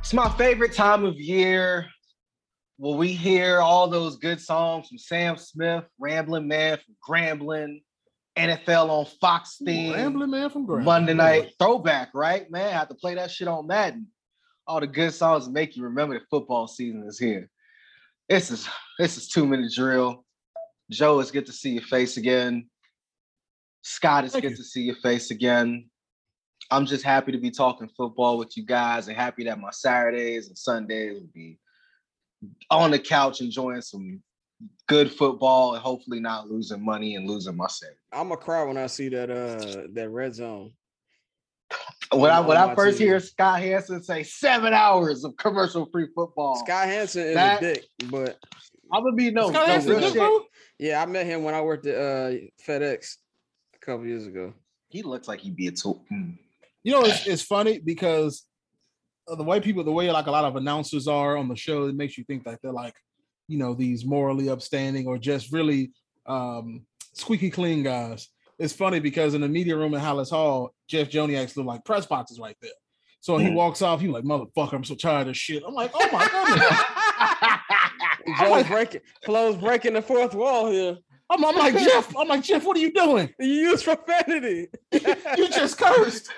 It's my favorite time of year. Will we hear all those good songs from Sam Smith, Ramblin' Man from Grambling, NFL on Fox theme, Ramblin' Man from Grambling, Monday night throwback, right? Man, I have to play that shit on Madden. All the good songs make you remember the football season is here. This is 2-minute drill. Joe, it's good to see your face again. Scott, it's good to see your face again. I'm just happy to be talking football with you guys and happy that my Saturdays and Sundays will be on the couch enjoying some good football and hopefully not losing money and losing my savings. I'm gonna cry when I see that red zone. When I first hear Scott Hansen say 7 hours of commercial-free football, Scott Hansen is a dick, but I'm gonna be no real shit. Yeah, I met him when I worked at FedEx a couple years ago. He looks like he'd be a tool. You know, it's funny because the way like a lot of announcers are on the show, it makes you think that they're like, you know, these morally upstanding or just really squeaky clean guys. It's funny because in the media room at Hallis Hall, Jeff Joniak's little like press boxes right there. So he walks off, he's like, motherfucker, I'm so tired of shit. I'm like, oh my goodness. Joe's Flo's breaking the fourth wall here. I'm like, Jeff, what are you doing? You use profanity. You just cursed.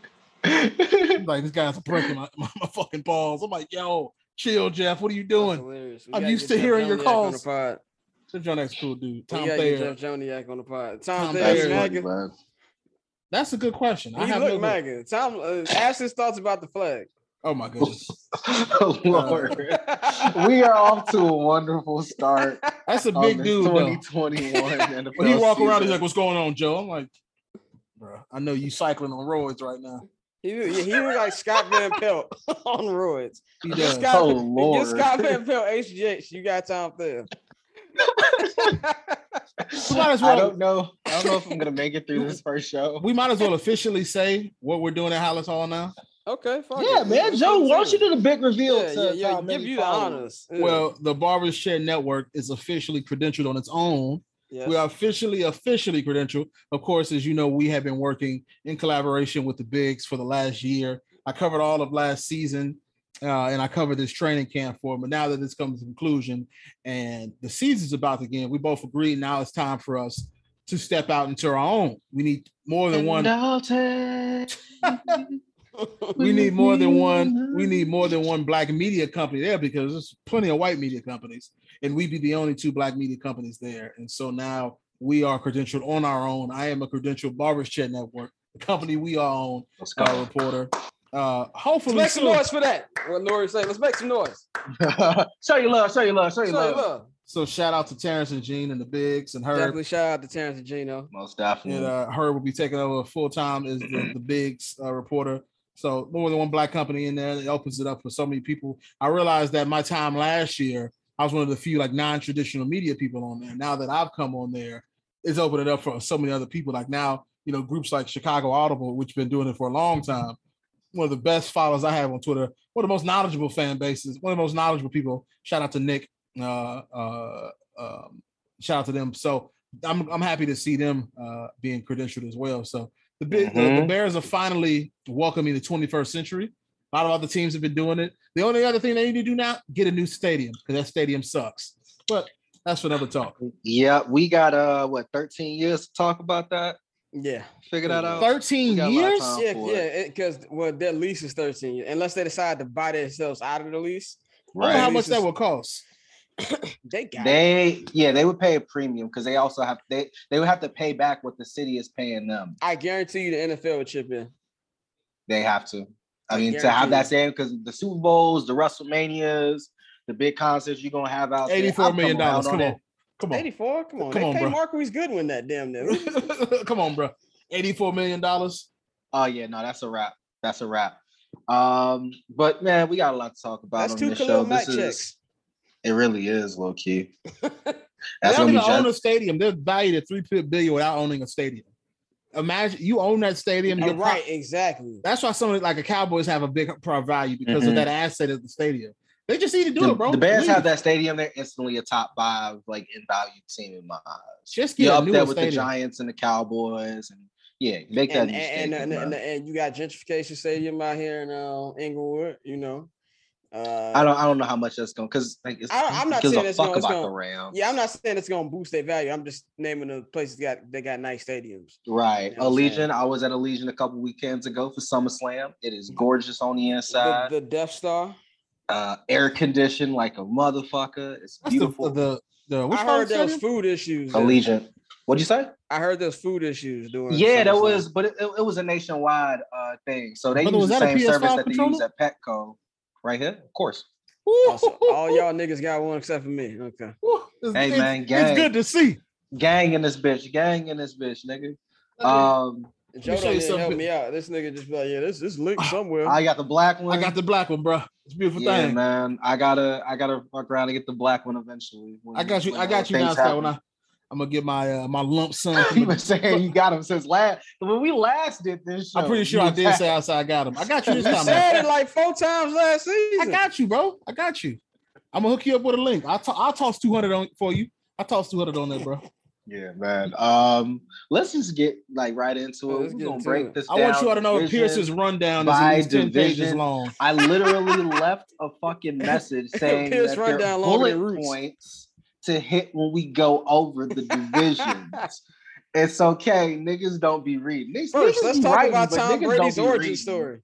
Like, this guy's breaking my fucking balls. I'm like, yo, chill, Jeff. What are you doing? I'm used to hearing your calls. Jeff Joniak's cool dude. Tom Thayer. Jeff Joniak on the pod. Tom Thayer. That's a good question. I have no MAGA. Tom, ask his thoughts about the flag. Oh my goodness. Oh, Lord. We are off to a wonderful start. That's a big dude, 2021. When he walk around, he's like, what's going on, Joe? I'm like, bro, I know you cycling on roids right now. He was like Scott Van Pelt on roids. He does. Lord. Get Scott Van Pelt HGH. You got Tom there. I don't know if I'm gonna make it through this first show. We might as well officially say what we're doing at Hallis Hall now. Okay, fine. Yeah, man. Joe, why don't you do the big reveal? Give you the honors. Yeah. Well, the Barbers Shed Network is officially credentialed on its own. Yes. We are officially credentialed. Of course, as you know, we have been working in collaboration with the Bigs for the last year. I covered all of last season, and I covered this training camp for them. But now that this comes to conclusion and the season's about to begin, we both agreed now it's time for us to step out into our own. We need more than one. We need more than one black media company there because there's plenty of white media companies, and we'd be the only two black media companies there. And so now we are credentialed on our own. I am a credentialed Barbers Chat Network, the company we all own, reporter. Hopefully, let's make some noise for that. What Lori say? Let's make some noise. Show your love. So shout out to Terrence and Gene and the Bigs and Herb. Definitely shout out to Terrence and Gino. Most definitely. And Herb will be taking over full time as the Bigs reporter. So more than one black company in there. It opens it up for so many people. I realized that my time last year, I was one of the few like non-traditional media people on there. Now that I've come on there, it's opened it up for so many other people. Like now, you know, groups like Chicago Audible, which have been doing it for a long time. One of the best followers I have on Twitter. One of the most knowledgeable fan bases. One of the most knowledgeable people. Shout out to Nick. Shout out to them. So I'm happy to see them being credentialed as well. So the Bears are finally welcoming the 21st century. A lot of other teams have been doing it. The only other thing they need to do now, get a new stadium because that stadium sucks. But that's for another talk. Yeah, we got 13 years to talk about that. Yeah, figure that out. 13 years? Yeah, because their lease is 13 years, unless they decide to buy themselves out of the lease. Right. I don't know how much that would cost. They would pay a premium because they also have they would have to pay back what the city is paying them. I guarantee you the NFL would chip in. They have to. I mean, to have that same because the Super Bowls, the WrestleManias, the big concerts you're gonna have out $84 million. Come on. 84? Come on. They pay Marquise Goodwin that damn thing. Come on, bro. $84 million. Oh yeah, no, that's a wrap. But man, we got a lot to talk about. That's on this show. Checks. It really is low key. They don't even own a stadium. They're valued at $3 billion without owning a stadium. Imagine you own that stadium. Right, exactly. That's why some of like the Cowboys have a big value because of that asset of the stadium. They just need to do it, bro. The Bears have that stadium. They're instantly a top 5 like in value team in my eyes. Just get up there with the Giants and the Cowboys, and make that. And you got gentrification stadium out here in Inglewood. You know. I don't know how much that's going because like I'm not gives saying a it's fuck gonna, about the Rams. Yeah, I'm not saying it's gonna boost their value. I'm just naming the places they got nice stadiums. Right. You know Allegiant. I was at Allegiant a couple weekends ago for SummerSlam. It is gorgeous on the inside. The Death Star. Air conditioned like a motherfucker. It's That's beautiful. Which I heard there was food issues. Allegiant. What'd you say? I heard there's food issues doing. Yeah, there was, but it was a nationwide thing. So they use the same service that they use at Petco. Right here, of course. Also, all y'all niggas got one except for me. Okay. Hey man, gang. It's good to see. Gang in this bitch, nigga. Joe don't even help me out. This nigga just be like, yeah, this linked somewhere. I got the black one. I got the black one, bro. It's a beautiful thing. Man. I gotta fuck around and get the black one eventually. I got you now, Scott. When I'm gonna get my my lump sum. You been saying you got him since when we last did this show. I'm pretty sure I did say outside I got him. I got you this time. Said it like 4 times last season. I got you, bro. I got you. I'm gonna hook you up with a link. I'll toss 200 on for you. I toss 200 on there, bro. Yeah, man. Let's just get like right into it. We're gonna break this down. I want you all to know Pierce's rundown is at least 10 pages long. I literally left a fucking message saying that there are bullet points to hit when we go over the divisions. It's okay. Niggas don't be reading. First, let's talk about Tom Brady's origin story.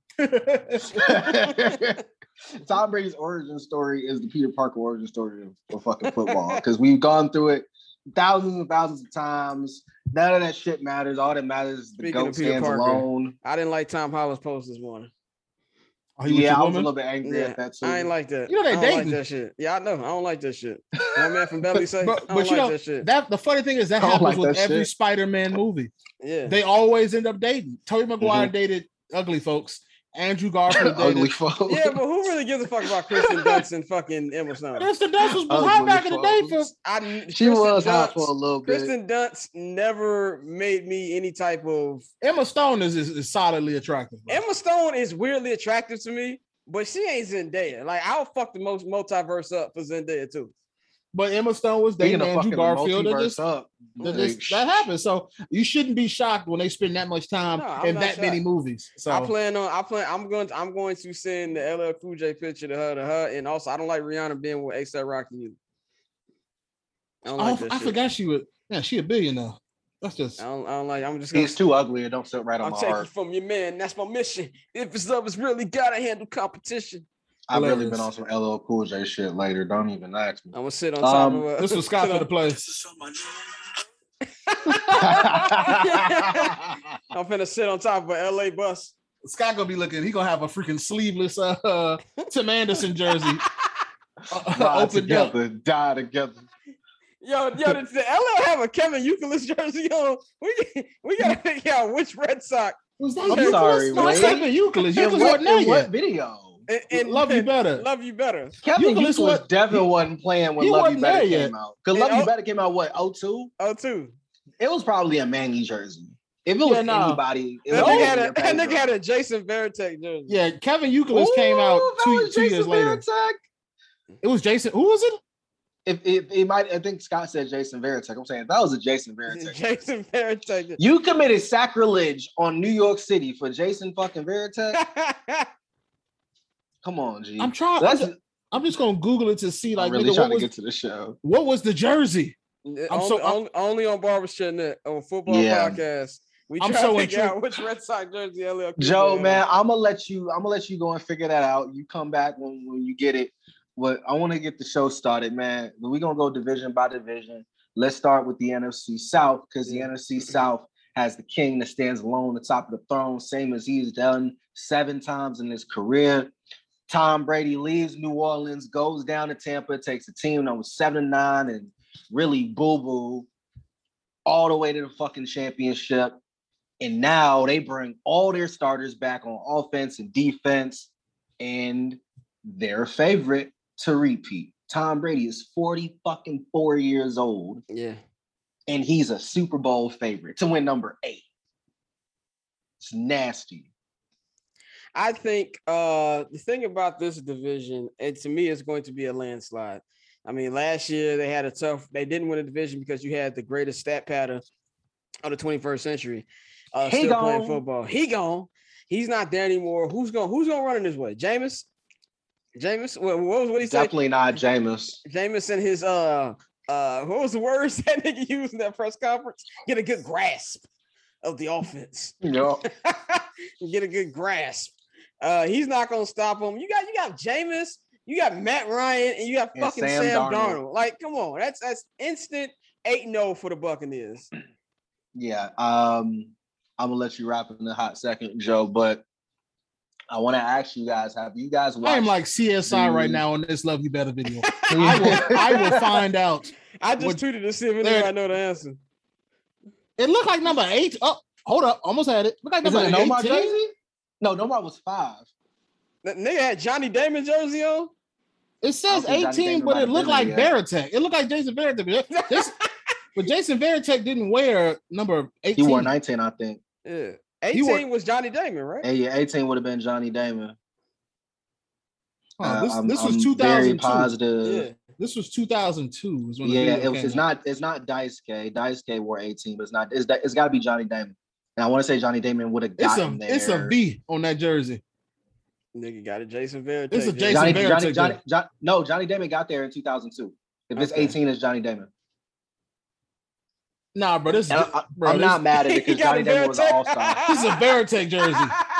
Tom Brady's origin story is the Peter Parker origin story of fucking football because we've gone through it thousands and thousands of times. None of that shit matters. All that matters is the GOAT stands alone. I didn't like Tom Holland's post this morning. Yeah, I was a little bit angry at that too. I ain't like that. You know they dating. Like that shit. Yeah, I know. I don't like that shit. One man from Belly say, but I don't you like know that shit. The funny thing is that happens with every Spider-Man movie. Yeah, they always end up dating. Tobey Maguire dated ugly folks. Andrew Garfield dated ugly folks. Yeah, but who really gives a fuck about Kristen Dunst and fucking Emma Stone? Kristen Dunst was hot back in the day. She was hot for a little bit. Kristen Dunst never made me any type of. Emma Stone is solidly attractive. Bro. Emma Stone is weirdly attractive to me, but she ain't Zendaya. Like I'll fuck the most multiverse up for Zendaya too. But Emma Stone was dating Andrew Garfield. That happened. So you shouldn't be shocked when they spend that much time in that many movies. So I'm going to send the LL Cool J picture to her, and also I don't like Rihanna being with A$AP Rocky either. I don't like that shit. Forgot she was. Yeah, she a billionaire. That's just. I don't like. I'm just. He's too ugly. It don't sit right on my heart. I'm taking from your man. That's my mission. If it's up, it's really gotta handle competition. I've really been on some LL Cool J shit later. Don't even ask me. I'm gonna sit on top of this was Scott for the place. I'm finna sit on top of an LA bus. Scott gonna be looking. He gonna have a freaking sleeveless Tim Anderson jersey. Open together, die together. Yo, the LA have a Kevin Youkilis jersey on. We gotta figure out which Red Sox. Was that I'm sorry, wait. Kevin Youkilis. Youkilis wasn't there yet. What video? And Love You Better. Love You Better. Kevin Youkilis definitely wasn't playing when Love You Better came out. Because Love You Better came out, what, 02? 02. It was probably a Manny jersey. If it was anybody, that nigga had a Jason Varitek jersey. Yeah, Kevin Youkilis came out 2 years later. It was Jason. Who was it? If it might, I think Scott said Jason Varitek. I'm saying that was a Jason Varitek. Jason Varitek. You committed sacrilege on New York City for Jason fucking Varitek. Come on, G. I'm trying. I'm just gonna Google it to see. Like, I'm really trying to get to the show. What was the jersey? Only on Barbershop Net on Football Podcast. We try to figure out which Red Sox jersey LL. Joe, man, I'm gonna let you go and figure that out. You come back when you get it. What I want to get the show started, man. We're gonna go division by division. Let's start with the NFC South because the NFC South has the king that stands alone at the top of the throne, same as he's done 7 times in his career. Tom Brady leaves New Orleans, goes down to Tampa, takes a team that was 7-9 and really boo-boo all the way to the fucking championship. And now they bring all their starters back on offense and defense, and their favorite to repeat. Tom Brady is 44 years old. Yeah. And he's a Super Bowl favorite to win number 8. It's nasty. I think the thing about this division, and to me, it's going to be a landslide. I mean, last year they didn't win a division because you had the greatest stat pattern of the 21st century. Still playing football. He gone. He's not there anymore. Who's going to run in his way? Jameis? Jameis, what he said? Definitely not Jameis. Jameis and his what was the words that nigga used in that press conference? Get a good grasp of the offense. Yeah. Get a good grasp. He's not gonna stop him. You got Jameis, you got Matt Ryan, and you got fucking Sam Darnold. Like, come on, that's instant 8-0 for the Buccaneers. Yeah. I'm gonna let you wrap in a hot second, Joe, but I want to ask you guys, have you guys watched? I am like CSI right now on this Love You Better video. I will find out. I just tweeted to see if anybody know the answer. It looked like number 8. Oh, hold up. Almost had it. Look like number 18. Nomar jersey? No, Nomar was 5. That nigga had Johnny Damon jersey on? It says 18, but it looked like Veritek. It looked like Jason Veritek. But Jason Veritek didn't wear number 18. He wore 19, I think. Yeah. 18 was Johnny Damon, right? Yeah, 18 would have been Johnny Damon. This was 2002. Very positive. Yeah. This was 2002. Is when it's not Daisuke. Daisuke wore 18, but it's got to be Johnny Damon. And I want to say Johnny Damon would have gotten there. It's a V on that jersey. Nigga got a Jason Veritek. It's a Jason Veritek. Johnny Damon got there in 2002. If it's 18, it's Johnny Damon. Nah, bro, I'm not mad at it because Johnny Damon was an all-star. This is a Veritek jersey.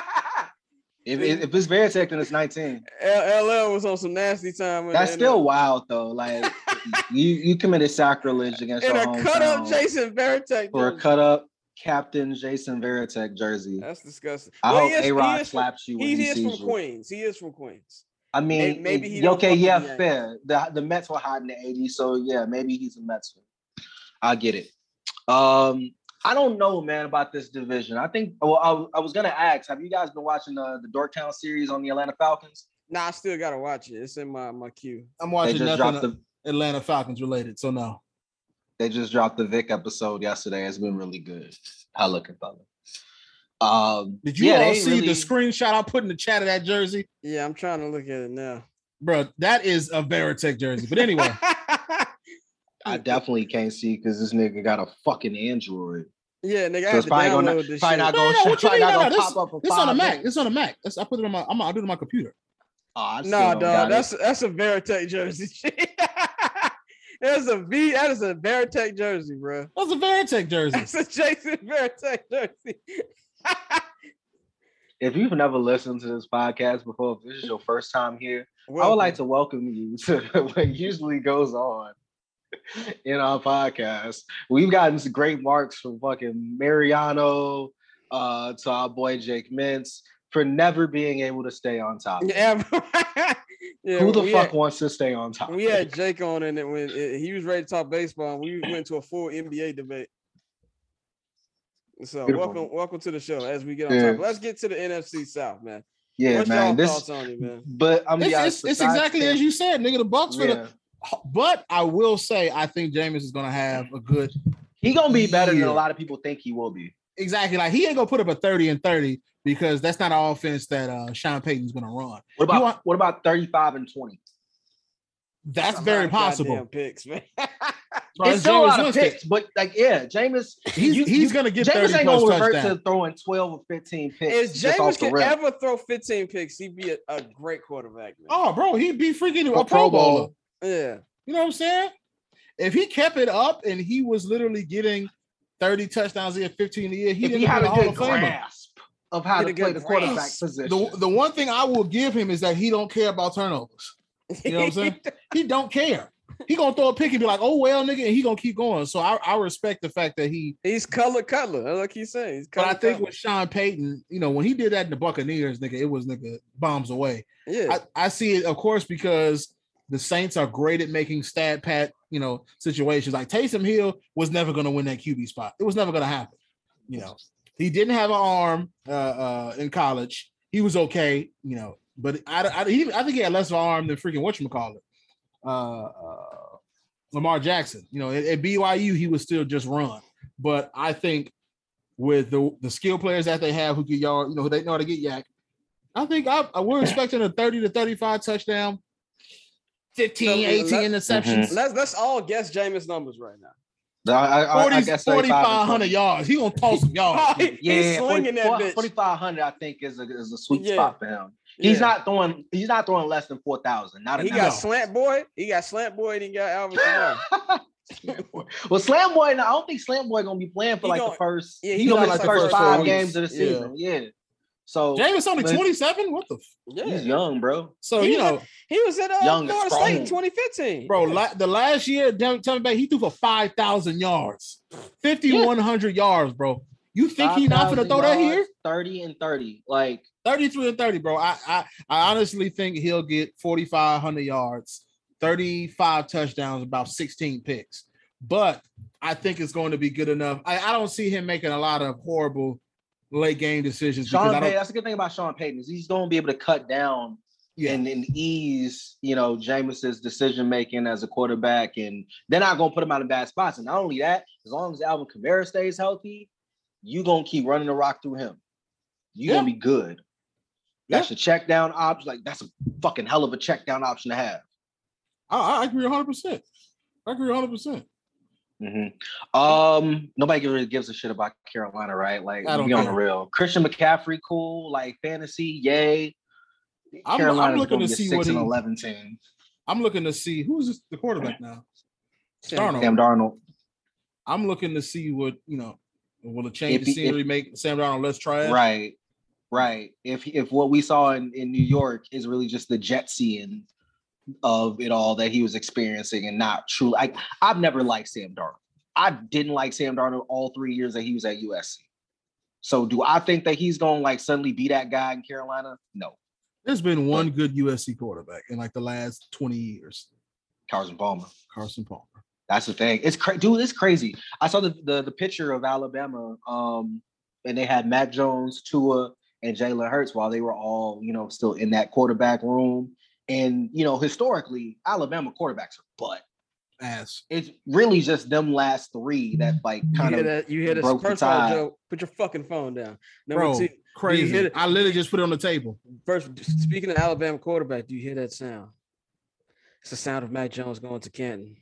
If it's Veritek, then it's 19. LL was on some nasty time. That's still wild, though. Like, you committed sacrilege against your hometown. In a cut-up Jason Veritek for a cut-up Captain Jason Veritek jersey. That's disgusting. I hope A-Rod slaps you when he sees you. He is from Queens. I mean, maybe he okay, yeah, fair. The Mets were hot in the 80s, so yeah, maybe he's a Mets fan. I get it. I don't know, man, about this division. I think. Well, I was gonna ask, have you guys been watching the Dorktown series on the Atlanta Falcons? Nah, I still gotta watch it. It's in my queue. I'm watching nothing Atlanta Falcons related, so no. They just dropped the Vic episode yesterday. It's been really good. Hella compelling. Did you all see the screenshot I put in the chat of that jersey? Yeah, I'm trying to look at it now. Bro, that is a Veritek jersey. But anyway. I definitely can't see because this nigga got a fucking Android. Yeah, nigga, I had to download this shit. Not gonna pop up. It's on a Mac. It's on a Mac. I put it on my. I'll do it on my computer. No, dog. That's a Veritek jersey. There's a V. That is a Veritek jersey, bro. That's a Veritek jersey. That's a Jason Veritek jersey. If you've never listened to this podcast before, if this is your first time here, I would like to welcome you to what usually goes on in our podcast. We've gotten some great marks from fucking Mariano to our boy Jake Mintz for never being able to stay on top. Yeah. Who the fuck wants to stay on top? We had Jake on, and when he was ready to talk baseball, and we went to a full NBA debate. So welcome to the show as we get on top. Let's get to the NFC South, man. Yeah, what's man. Y'all thoughts on it, man? But it's exactly as you said, nigga. The Bucks for the. But I will say, I think Jameis is gonna have a good. He gonna be better than a lot of people think he will be. Exactly, like he ain't gonna put up a 30 and 30 because that's not an offense that Sean Payton's gonna run. What about 35 and 20? That's very possible. Picks, man. It's still a lot of picks, but like, yeah, Jameis, he's gonna get 30 Jameis ain't gonna revert to throwing 12 or 15 picks. If Jameis can ever throw 15 picks, he'd be a great quarterback, man. Oh, bro, he'd be freaking a Pro Bowler. Yeah. You know what I'm saying? If he kept it up and he was literally getting 30 touchdowns a year, 15 a year, he had a good grasp of how to play the quarterback position. The one thing I will give him is that he don't care about turnovers. You know what I'm saying? He don't care. He gonna throw a pick and be like, "Oh well, nigga," and he gonna keep going. So I respect the fact that he's Cutler. Like he's saying. But I think with Sean Payton, you know, when he did that in the Buccaneers, nigga, it was bombs away. Yeah, I see it, of course, because the Saints are great at making stat pat, you know, situations. Like Taysom Hill was never going to win that QB spot. It was never going to happen. You know, he didn't have an arm in college. He was okay, you know, but I think he had less of an arm than freaking whatchamacallit, Lamar Jackson. You know, at BYU, he was still just run. But I think with the skill players that they have who get yard, you know, who they know how to get yak, I think we're expecting a 30 to 35 touchdown. 15, 18 interceptions. Let's all guess Jameis numbers right now. I guess 4,500 yards. He gonna toss some yards. He's slinging that bitch. 4,500, I think, is a sweet Yeah. spot for him. He's not throwing less than 4,000. He got Slant Boy. He got Slant Boy, and he got Alvin Kamara. Well, Slam Boy, I don't think Slam Boy gonna be playing for the first. Yeah, he's gonna like the first 5 games of the season. Yeah. So Jameis only 27. What the? He's young, bro. So he was at Florida State in 2015. Bro, the last year, Tampa Bay, he threw for 5,000 yards, 5,100 yards, bro. You think he's not gonna throw that here? 30 and 30, like 33 and 30, bro. I honestly think he'll get 4,500 yards, 35 touchdowns, about 16 picks. But I think it's going to be good enough. I don't see him making a lot of horrible late game decisions. Sean Payton, that's a good thing about Sean Payton is he's going to be able to cut down and ease, Jameis's decision making as a quarterback, and they're not going to put him out in bad spots. And not only that, as long as Alvin Kamara stays healthy, you're going to keep running the rock through him. You're going to be good. That's a check down option. Like, that's a fucking hell of a check down option to have. I agree 100%. I agree 100%. Mm-hmm. Nobody really gives a shit about Carolina, right? Like, be on the real. Christian McCaffrey, cool. Like, fantasy, yay. I'm looking to see what 6-11 team. I'm looking to see who's the quarterback now. Sam Darnold. I'm looking to see what will a change of scenery make Sam Darnold less trash? Right. If what we saw in New York is really just the Jetsian of it all that he was experiencing and not true. I've never liked Sam Darnold. I didn't like Sam Darnold all 3 years that he was at USC. So do I think that he's going to suddenly be that guy in Carolina? No. There's been one good USC quarterback in the last 20 years. Carson Palmer. That's the thing. It's dude, it's crazy. I saw the picture of Alabama, and they had Mac Jones, Tua, and Jalen Hurts while they were all, still in that quarterback room. And, historically, Alabama quarterbacks are butt. Ass. It's really just them last 3 that kind of you hear broke first the tie. Joe, put your fucking phone down. Number 2, crazy. I literally just put it on the table. First, speaking of Alabama quarterback, do you hear that sound? It's the sound of Mac Jones going to Canton.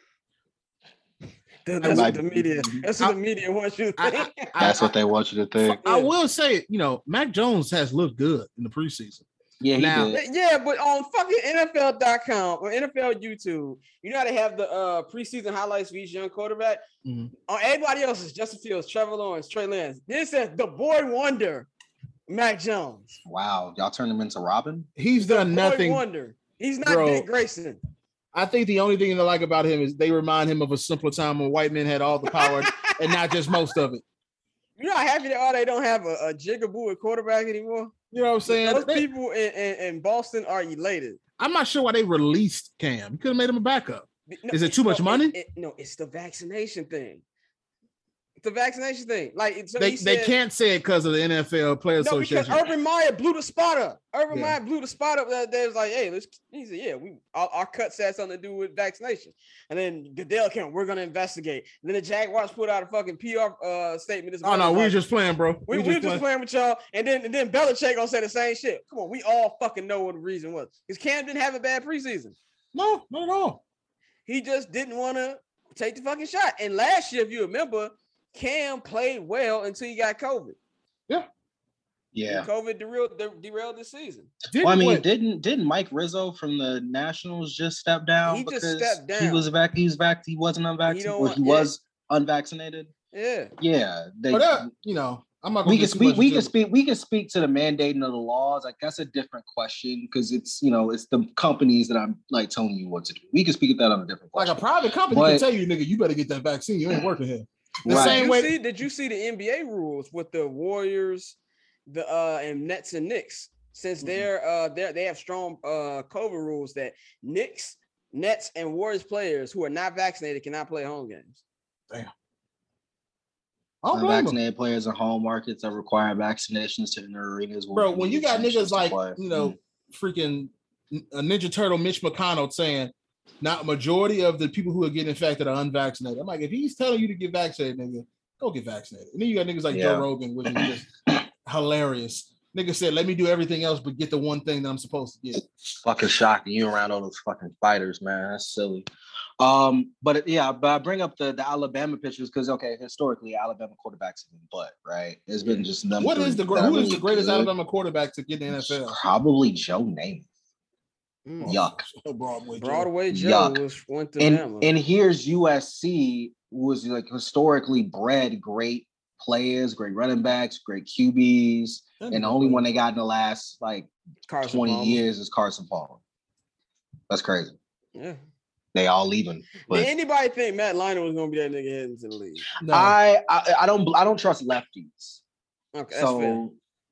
That's what the media. That's what the media wants you to think. That's what they want you to think. I will say, Mac Jones has looked good in the preseason. Yeah, he did. Yeah, but on fucking NFL.com or NFL YouTube, you know how they have the preseason highlights for each young quarterback. On everybody else's, Justin Fields, Trevor Lawrence, Trey Lance. This says the boy wonder, Mac Jones. Wow, y'all turned him into Robin. He's done nothing. Wonder. He's not Dick Grayson. I think the only thing I like about him is they remind him of a simpler time when white men had all the power and not just most of it. You're not happy that they don't have a jigaboo at quarterback anymore? You know what I'm saying? Those people in Boston are elated. I'm not sure why they released Cam. You could have made him a backup. No, is it too much money? It's the vaccination thing. The vaccination thing. They can't say it because of the NFL Players Association. Because Urban Meyer blew the spot up. Meyer blew the spot up that day. Was like, hey, he said, our cuts had something to do with vaccination. And then Goodell came, we're gonna investigate. And then the Jaguars put out a fucking PR statement. We were just playing, bro. We were just playing with y'all. And then Belichick gonna say the same shit. Come on, we all fucking know what the reason was. Because Cam didn't have a bad preseason. No, not at all. He just didn't want to take the fucking shot. And last year, if you remember, Cam played well until he got COVID. Yeah. COVID derailed this season. Didn't Mike Rizzo from the Nationals just step down? He just stepped down. He was back. He wasn't unvaccinated. He was unvaccinated. Yeah. Yeah. I'm not. We can speak to the mandating of the laws. Like, that's a different question because it's it's the companies that I'm telling you what to do. We can speak at that on a different question. Like a private company can tell you, nigga, you better get that vaccine. You ain't working here. Same way. Did you see the NBA rules with the Warriors, and Nets and Knicks? Since they have strong COVID rules that Knicks, Nets, and Warriors players who are not vaccinated cannot play home games. Damn. Unvaccinated players in home markets that require vaccinations to enter arenas. Bro, when you got niggas freaking a Ninja Turtle Mitch McConnell saying, not majority of the people who are getting infected are unvaccinated. I'm like, if he's telling you to get vaccinated, nigga, go get vaccinated. And then you got niggas like Joe Rogan, which is just hilarious. Nigga said, let me do everything else but get the one thing that I'm supposed to get. Fucking shocking. You around all those fucking fighters, man. That's silly. But I bring up the Alabama pictures because historically Alabama quarterbacks have been right? It's been just them. Who is the greatest good. Alabama quarterback to get in the NFL? Probably Joe Namath. Yuck. Broadway Joe went to Bama. And here's USC, who was like historically bred great players, great running backs, great QBs, and the only one they got in the last like Carson 20 Palmer. years is Carson Palmer. That's crazy. Yeah. They all leaving. Did anybody think Matt Leinart was gonna be that nigga heading to the league? No. I don't trust lefties. Okay, that's fair.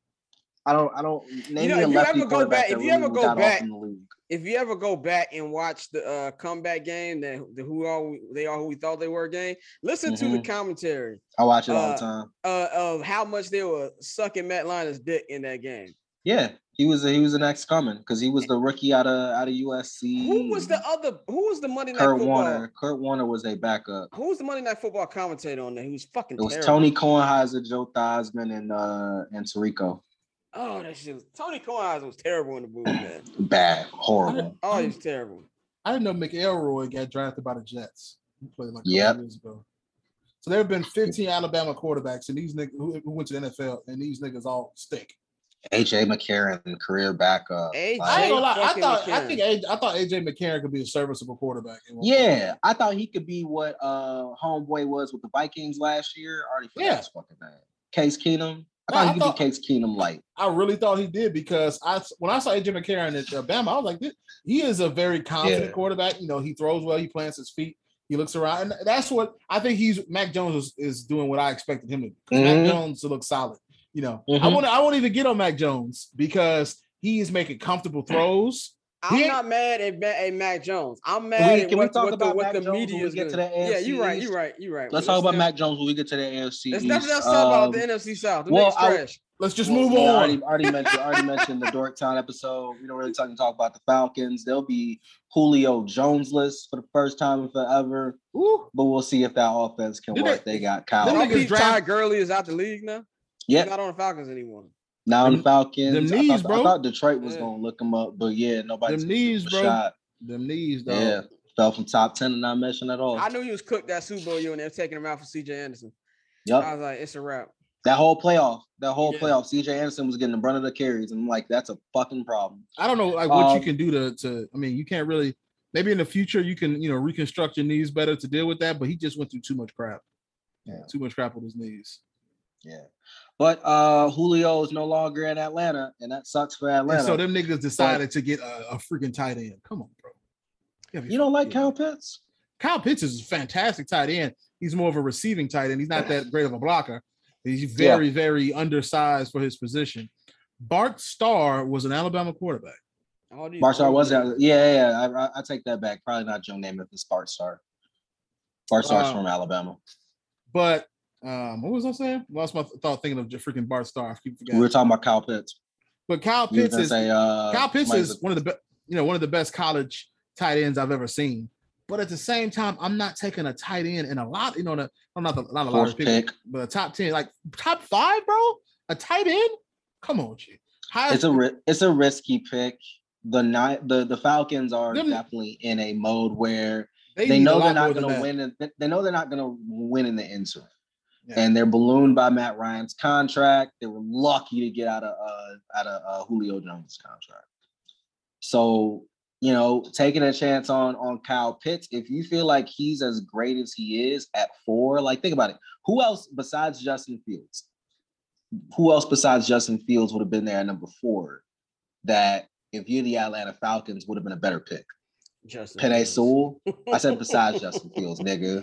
I don't name me a lefty quarterback that really got off in the league. If you ever go back and watch the comeback game, who we thought they were game, listen to the commentary. I watch it all the time. Of how much they were sucking Matt Leinart's dick in that game. Yeah, he was the next coming because he was the rookie out of USC. Who was the Monday Night Football? Kurt Warner was a backup. Who was the Monday Night Football commentator on there? He was fucking terrible. It was Tony Kornheiser, Joe Theismann, and Tirico. Oh, that shit. Tony Kornheiser was terrible in the booth, man. Bad, horrible. He was terrible. I didn't know McElroy got drafted by the Jets. He played like years ago. So there have been 15 Alabama quarterbacks, and these niggas who went to the NFL, and these niggas all stink. AJ McCarron, career backup. I ain't gonna lie. I thought AJ McCarron could be a serviceable quarterback. Yeah, I thought he could be what homeboy was with the Vikings last year. I already forgot his fucking name. Case Keenum. I thought he could be Case Keenum light. I really thought he did because when I saw AJ McCarron at Alabama, I was like, he is a very confident quarterback. You know, he throws well, he plants his feet, he looks around, and that's what I think Mac Jones is doing what I expected him to do. Mac Jones to look solid. You know, I won't even get on Mac Jones because he is making comfortable throws. I'm not mad at Mac Jones. I'm mad at what the media is get to the AFC. Yeah, you're right. Let's talk about Mac Jones when we get to the AFC. Let's talk about the NFC South. Trash. Let's just move on. I already mentioned the Dorktown episode. We don't really talk about the Falcons. They'll be Julio Jones-less for the first time in forever. But we'll see if that offense can work. They got Kyle. Todd Gurley is out the league now. Yeah, not on the Falcons anymore. Now on the Falcons, them knees, I thought Detroit was gonna look him up, but nobody. Them knees, bro. Shot. Them knees, though. Yeah, fell from top 10 and not mentioned at all. I knew he was cooked that Super Bowl year when they were taking him out for CJ Anderson. Yep. I was like, it's a wrap. That whole playoff, CJ Anderson was getting the brunt of the carries, and I'm like, that's a fucking problem. I don't know, what you can do to. I mean, you can't really. Maybe in the future you can, reconstruct your knees better to deal with that. But he just went through too much crap. Yeah, too much crap with his knees. Yeah. But Julio is no longer in Atlanta, and that sucks for Atlanta. And so them niggas decided to get a freaking tight end. Come on, bro. You don't like Kyle Pitts? Kyle Pitts is a fantastic tight end. He's more of a receiving tight end. He's not that great of a blocker. He's very, very undersized for his position. Bart Starr was an Alabama quarterback. Bart Starr was I take that back. Probably not Joe Namath. It's Bart Starr. Bart Starr's from Alabama. But what was I saying? Lost my thought thinking of freaking Bart Starr. I keep forgetting. We were talking about Kyle Pitts. But Kyle Pitts is one of the best college tight ends I've ever seen. But at the same time, I'm not taking a tight end in a lot, not a lot of people, but a top 10, like top 5, bro. A tight end? Come on, G. It's a risky pick. The Falcons are definitely in a mode where they know they're not going to win. They know they're not going to win in the interim. Yeah. And they're ballooned by Matt Ryan's contract. They were lucky to get out of Julio Jones' contract. So, taking a chance on Kyle Pitts, if you feel like he's as great as he is at 4, like think about it. Who else besides Justin Fields? Who else besides Justin Fields would have been there at number 4 that if you're the Atlanta Falcons would have been a better pick? Penei Sewell. I said besides Justin Fields, nigga.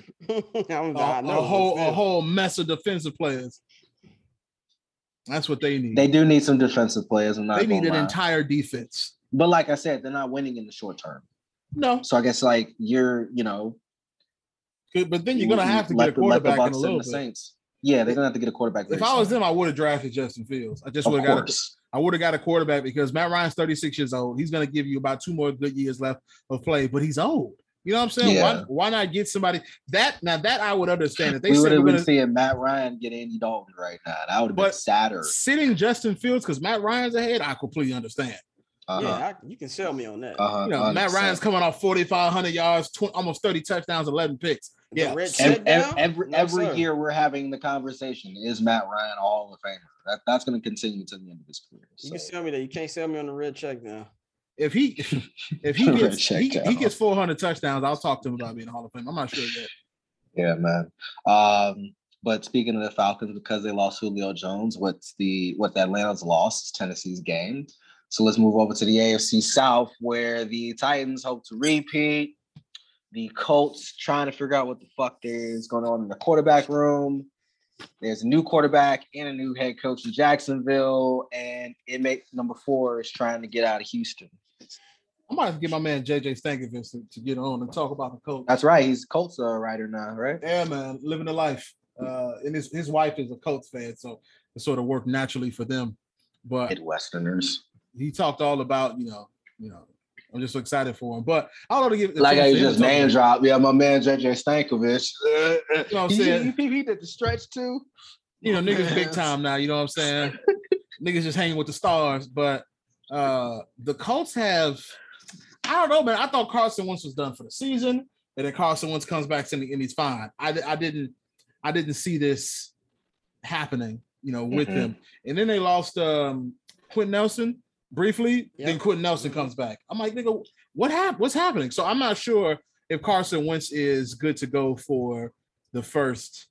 A whole mess of defensive players. That's what they need. They do need some defensive players. They need an entire defense. But like I said, they're not winning in the short term. No. So I guess like you're, but then you're gonna have to get a quarterback in a little bit. Saints. Yeah, they're gonna have to get a quarterback. If I was them, I would have drafted Justin Fields. I just would have got a quarterback because Matt Ryan's 36 years old. He's gonna give you about 2 more good years left of play, but he's old. You know what I'm saying? Yeah. Why not get somebody that I would understand if they we would be seeing Matt Ryan get Andy Dalton right now. That would have been sadder. Sitting Justin Fields because Matt Ryan's ahead, I completely understand. Yeah, you can sell me on that. You know, 100%. Matt Ryan's coming off 4,500 yards, almost 30 touchdowns, 11 picks. Yeah, every year we're having the conversation: is Matt Ryan a Hall of Famer? That's going to continue to the end of his career. You can sell me that. You can't sell me on the red check now. If he gets 400 touchdowns, I'll talk to him about being a Hall of Fame. I'm not sure yet. Yeah, man. But speaking of the Falcons, because they lost Julio Jones, what Atlanta's lost is Tennessee's game. So let's move over to the AFC South, where the Titans hope to repeat. The Colts trying to figure out what the fuck is going on in the quarterback room. There's a new quarterback and a new head coach in Jacksonville, and inmate number 4 is trying to get out of Houston. I might have to get my man JJ Stankovic to get on and talk about the Colts. That's right. He's a Colts writer now, right? Yeah, man. Living the life. And his wife is a Colts fan, so it sort of worked naturally for them. But Midwesterners. He talked all about, you know, I'm just so excited for him. But I don't know to give like I just name drop. Yeah, my man JJ Stankovic. You know what I'm saying? He did the stretch too. You know, niggas big time now, you know what I'm saying? Niggas just hanging with the stars. But the Colts have, I don't know, man. I thought Carson Wentz was done for the season, and then Carson Wentz comes back and he's fine. I didn't see this happening, you know, with him. And then they lost Quentin Nelson briefly. Yep. Then Quentin Nelson comes back. I'm like, nigga, what's happening? So I'm not sure if Carson Wentz is good to go for the first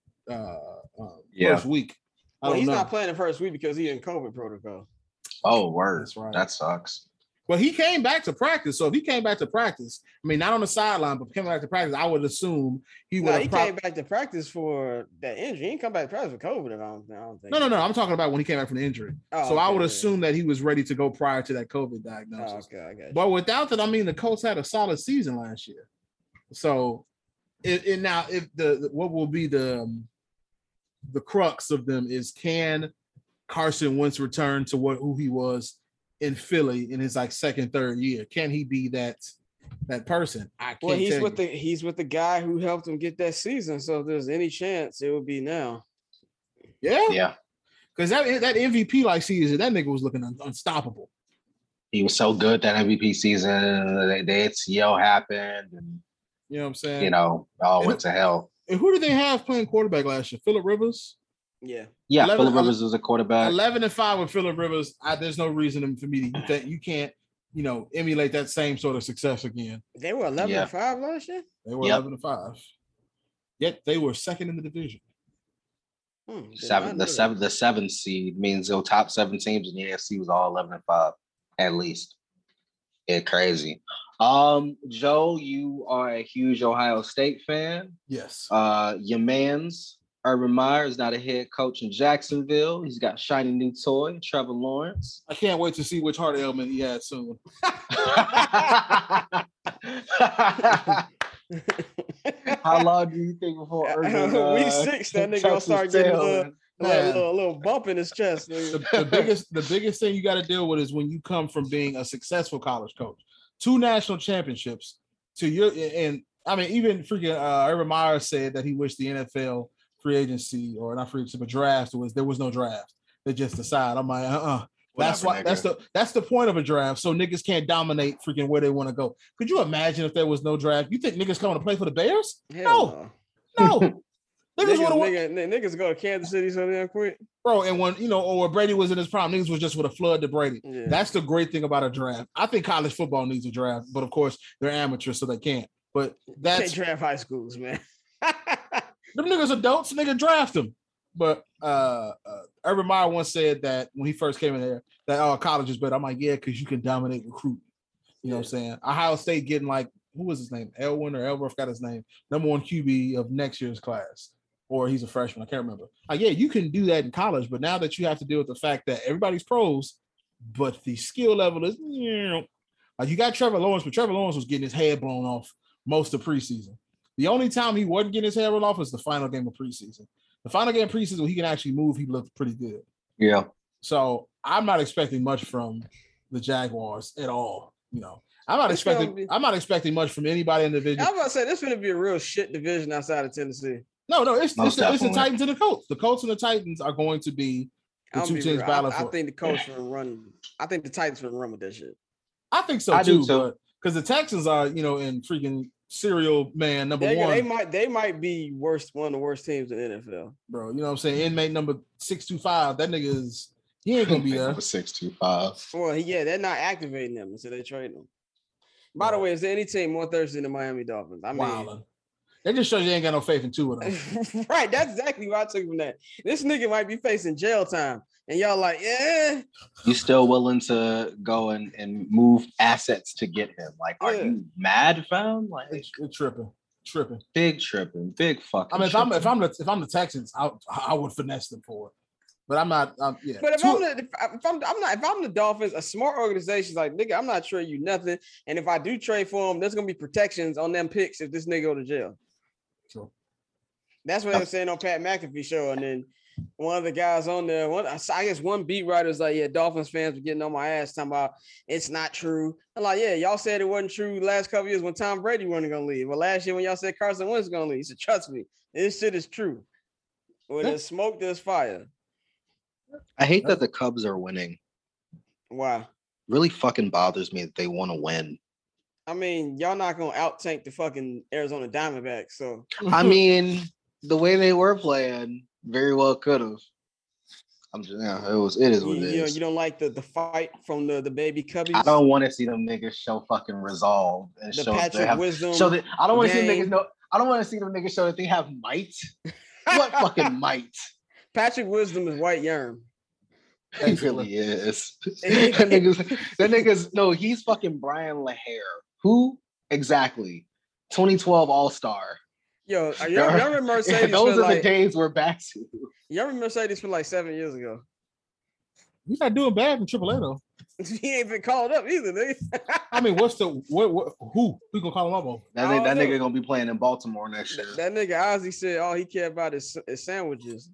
week. Well, he's not playing the first week because he's in COVID protocol. Oh, word. That's right. That sucks. Well, he came back to practice. So if he came back to practice, I mean, not on the sideline, but came back to practice, I would assume he would. He came back to practice for that injury. He didn't come back to practice for COVID. I don't think. No. I'm talking about when he came back from the injury. Oh, so I would assume that he was ready to go prior to that COVID diagnosis. Oh, okay, I got you. But without that, I mean, the Colts had a solid season last year. So, what will be the crux of them is, can Carson Wentz return to who he was in Philly in his like second, third year? Can he be that person? He's with the guy who helped him get that season. So if there's any chance, it would be now. Yeah. Because that MVP like season, that nigga was looking unstoppable. He was so good that MVP season. The ACL happened, and you know what I'm saying. You know, all went to hell. And who did they have playing quarterback last year? Phillip Rivers. Yeah, Phillip Rivers was a quarterback. 11-5 with Phillip Rivers. There's no reason for me that you can't, you know, emulate that same sort of success again. They were 11-5 last year. They were 11-5. Yet they were second in the division. The seventh seed means the top 7 teams in the AFC was all 11-5 at least. It's crazy. Joe, you are a huge Ohio State fan. Yes. Your man's Urban Meyer is now the head coach in Jacksonville. He's got shiny new toy, Trevor Lawrence. I can't wait to see which heart ailment he has soon. How long do you think before Urban? Week 6, that nigga gonna start getting a little bump in his chest. The biggest thing you got to deal with is when you come from being a successful college coach, 2 national championships to your, and I mean, even freaking Urban Meyer said that he wished the NFL free agency, or not free agency, but draft there was no draft. They just decide. I'm like, That's why that's the point of a draft. So niggas can't dominate freaking where they want to go. Could you imagine if there was no draft? You think niggas coming to play for the Bears? No. Niggas go to Kansas City so they quit. Bro, and when or Brady was in his prime, niggas was just with a flood to Brady. Yeah. That's the great thing about a draft. I think college football needs a draft, but of course they're amateurs, so they can't. But that's they draft high schools, man. Them niggas adults, nigga draft them. But Urban Meyer once said that when he first came in there, that college is better. I'm like, yeah, because you can dominate recruiting. You know what I'm saying? Ohio State getting like, who was his name? Elwin or Elver, I forgot his name. Number 1 QB of next year's class. Or he's a freshman. I can't remember. Like, yeah, you can do that in college, but now that you have to deal with the fact that everybody's pros, but the skill level is, like you got Trevor Lawrence, but Trevor Lawrence was getting his head blown off most of preseason. The only time he wasn't getting his head blown off was the final game of preseason. The final game of preseason, when he can actually move, he looked pretty good. Yeah. So I'm not expecting much from the Jaguars at all. I'm not expecting much from anybody in the division. I was about to say this is going to be a real shit division outside of Tennessee. No, it's the Titans and the Colts. The Colts and the Titans are going to be the 2 teams battling for. I think the Colts will run. I think the Titans will run with that shit. I think so I do too, too. but because the Texans are, in freaking serial man number one. They might be one of the worst teams in the NFL. Bro, you know what I'm saying? Inmate number 625. That nigga he ain't gonna be there. Number 625. Well, they're not activating them until they trade them. By the way, is there any team more thirsty than the Miami Dolphins? I mean, that just shows you ain't got no faith in two of them. Right, that's exactly what I took from that. This nigga might be facing jail time, and y'all like, yeah. You still willing to go and move assets to get him? Like, are you mad, fam? Like, it's tripping, big fucking. I mean, if I'm the Texans, I would finesse them for it. But I'm not. Yeah. But if I'm the Dolphins, a smart organization is like, nigga, I'm not trading you nothing. And if I do trade for him, there's gonna be protections on them picks if this nigga go to jail. True. That's what they were saying on Pat McAfee show. And then one of the guys on there, I guess one beat writer was like, yeah, Dolphins fans were getting on my ass talking about it's not true. I'm like, yeah, y'all said it wasn't true the last couple years when Tom Brady wasn't gonna leave. Well, last year when y'all said Carson Wentz was gonna leave, he said, trust me, this shit is true. When there's smoke, there's fire. I hate that the Cubs are winning. Why? Really fucking bothers me that they want to win. I mean, y'all not gonna out tank the fucking Arizona Diamondbacks. So I mean, the way they were playing, very well could have. It is what it is. You don't like the fight from the baby Cubbies? I don't want to see them niggas show fucking resolve and the show Patrick Wisdom. Show that I don't want to see them niggas know. I don't want to see them niggas show that they have might. What fucking might? Patrick Wisdom is white Yerm. He really is. that niggas. No, he's fucking Brian LaHair. Who exactly? 2012 All-Star. Yo, y'all remember Mercedes? Those are the days we're back to. Y'all remember Mercedes from like 7 years ago? He's not doing bad in AAA though. He ain't been called up either, nigga. I mean, who we gonna call him up on? That nigga gonna be playing in Baltimore next year. That nigga Ozzy said all he cared about is sandwiches.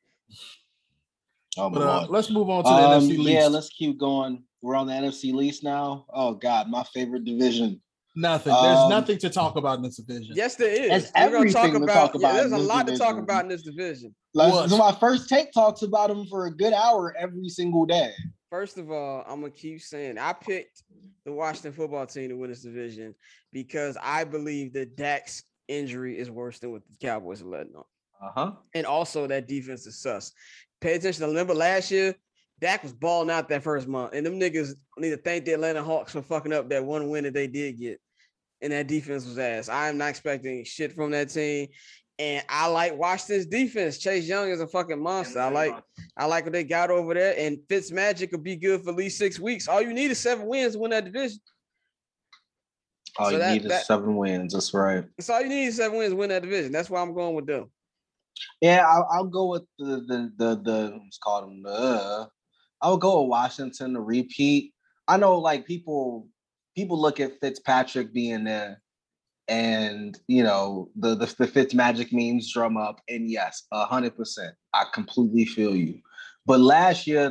Oh, but let's move on to the NFC least. Yeah, let's keep going. We're on the NFC least now. Oh God, my favorite division. Nothing. There's nothing to talk about in this division. Yes, there is. There's everything to talk about. There's a lot to talk about in this division. So my first take talks about him for a good hour every single day. First of all, I'm gonna keep saying I picked the Washington football team to win this division because I believe that Dak's injury is worse than what the Cowboys are letting on. And also that defense is sus. Pay attention to remember last year, Dak was balling out that first month, and them niggas need to thank the Atlanta Hawks for fucking up that one win that they did get. And that defense was ass. I am not expecting shit from that team. And I like Washington's defense. Chase Young is a fucking monster. I like what they got over there. And Fitzmagic will be good for at least 6 weeks. All you need is 7 wins to win that division. All you need is 7 wins. That's right. That's all you need is 7 wins to win that division. That's why I'm going with them. Yeah, I'll go with the let's call them I'll go with Washington to repeat. I know like people look at Fitzpatrick being there, and the Fitzmagic memes drum up, and yes, 100%, I completely feel you. But last year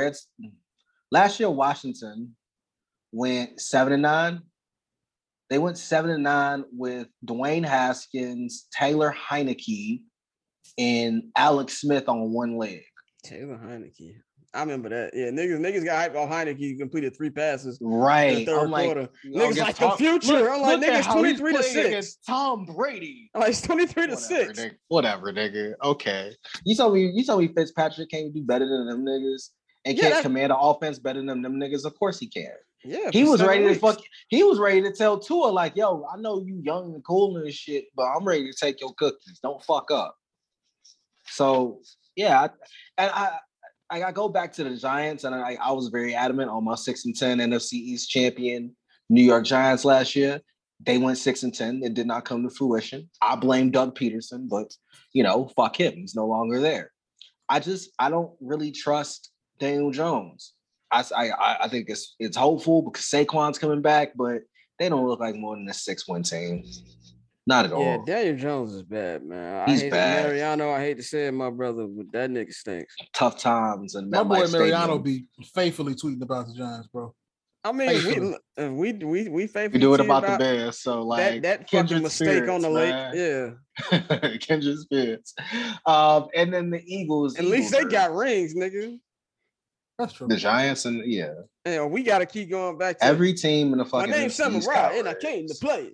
Washington went 7-9. They went 7-9 with Dwayne Haskins, Taylor Heineke, and Alex Smith on one leg. Taylor Heineke. I remember that. Yeah, niggas got hyped off Heineke. He completed 3 passes. Right. In the third quarter. Niggas like the future. I'm like, niggas 23-6. Tom Brady. I'm like, it's 23-6. Whatever, nigga. Okay. You told me Fitzpatrick can't do better than them niggas and can't command an offense better than them niggas. Of course he can. Yeah. He was ready to tell Tua, like, yo, I know you young and cool and shit, but I'm ready to take your cookies. Don't fuck up. So yeah, I go back to the Giants, and I was very adamant on my 6-10 NFC East champion New York Giants last year. They went 6-10. It did not come to fruition. I blame Doug Peterson, but fuck him. He's no longer there. I don't really trust Daniel Jones. I think it's hopeful because Saquon's coming back, but they don't look like more than a 6-win team. Not at all. Yeah, Daniel Jones is bad, man. He's bad. Mariano, I hate to say it, my brother, but that nigga stinks. Tough times. And my boy Mariano be faithfully tweeting about the Giants, bro. I mean, we faithfully we do it about the Bears. So like that fucking mistake on the lake, yeah. Kindred spirits. And then the Eagles. At least they got rings, nigga. That's true. The Giants and yeah. And we got to keep going back to every team in the fucking. My name's Samurai, and I came to play.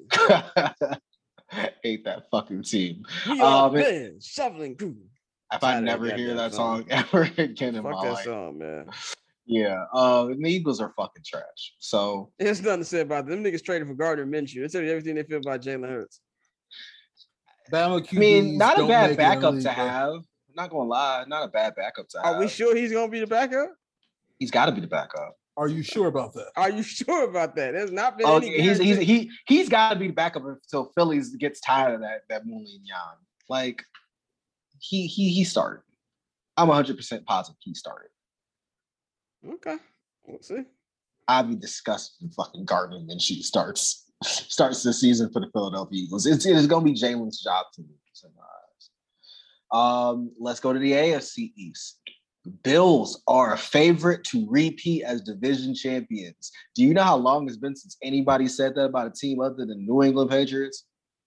Hate that fucking team. We are Ben shoveling crew. If I never hear that song ever again in my life. Fuck that song, man. Yeah, the Eagles are fucking trash. So there's nothing to say about them. Niggas traded for Gardner Minshew. They tell you everything they feel about Jalen Hurts. I mean, not a bad backup to have. I'm not gonna lie, not a bad backup to have. Are we sure he's gonna be the backup? He's got to be the backup. Are you sure about that? Are you sure about that? There's not been any. He's got to be the backup until Phillies gets tired of that Mooney and Yan. Like he started. I'm 100% positive he started. Okay, we'll see. I'd be disgusted if fucking Gardner Minshew starts the season for the Philadelphia Eagles. It's gonna be Jalen's job to lose in my eyes. Let's go to the AFC East. Bills are a favorite to repeat as division champions. Do you know how long it's been since anybody said that about a team other than New England Patriots?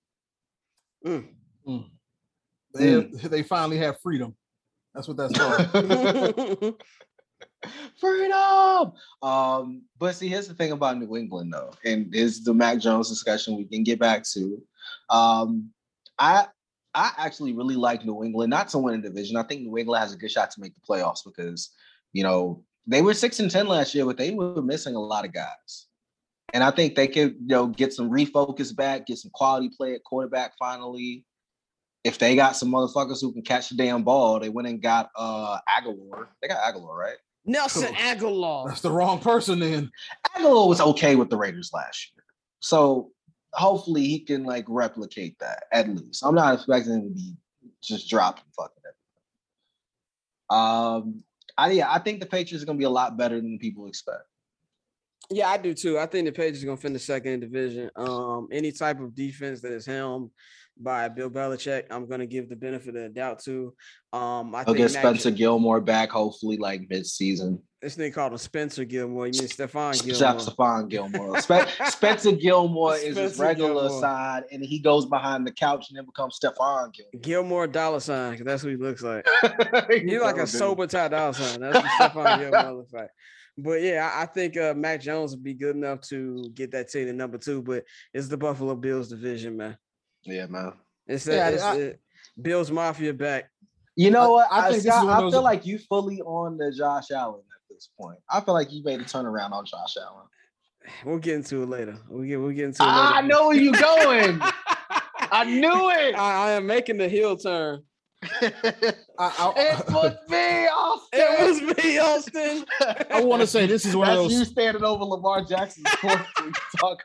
They finally have freedom. That's what that's called. Freedom. But see, here's the thing about New England, though, and is the Mac Jones discussion we can get back to. I actually really like New England, not to win a division. I think New England has a good shot to make the playoffs because, they were 6-10 last year, but they were missing a lot of guys. And I think they could, get some refocus back, get some quality play at quarterback finally. If they got some motherfuckers who can catch the damn ball, they went and got Aguilar. They got Aguilar, right? Nelson Aguilar. That's the wrong person then. Aguilar was okay with the Raiders last year. So hopefully he can replicate that at least. I'm not expecting him to be just dropping fucking everything. I think the Patriots are gonna be a lot better than people expect. Yeah, I do too. I think the Patriots are gonna finish second in division. Any type of defense that is helmed by Bill Belichick, I'm gonna give the benefit of the doubt to. I think get Spencer Gilmore back, hopefully mid-season. This nigga called him Spencer Gilmore. You mean Stephon Gilmore? Stephon Gilmore. Spencer Gilmore is his regular side, and he goes behind the couch and then becomes Stephon Gilmore. Gilmore dollar sign, because that's what he looks like. He's like a sober Ty dollar sign. That's what Stephon Gilmore looks like. But yeah, I think Mac Jones would be good enough to get that team to number 2. But it's the Buffalo Bills division, man. Yeah, man. It's Bills Mafia back. You know what? I feel like you fully on the Josh Allen at this point. I feel like you made a turnaround on Josh Allen. We'll get into it later. We'll get into it later. I know where you're going. I knew it. I am making the heel turn. It was me, Austin. It was me, Austin. I want to say this is one of those. You standing over Lamar Jackson's court we talk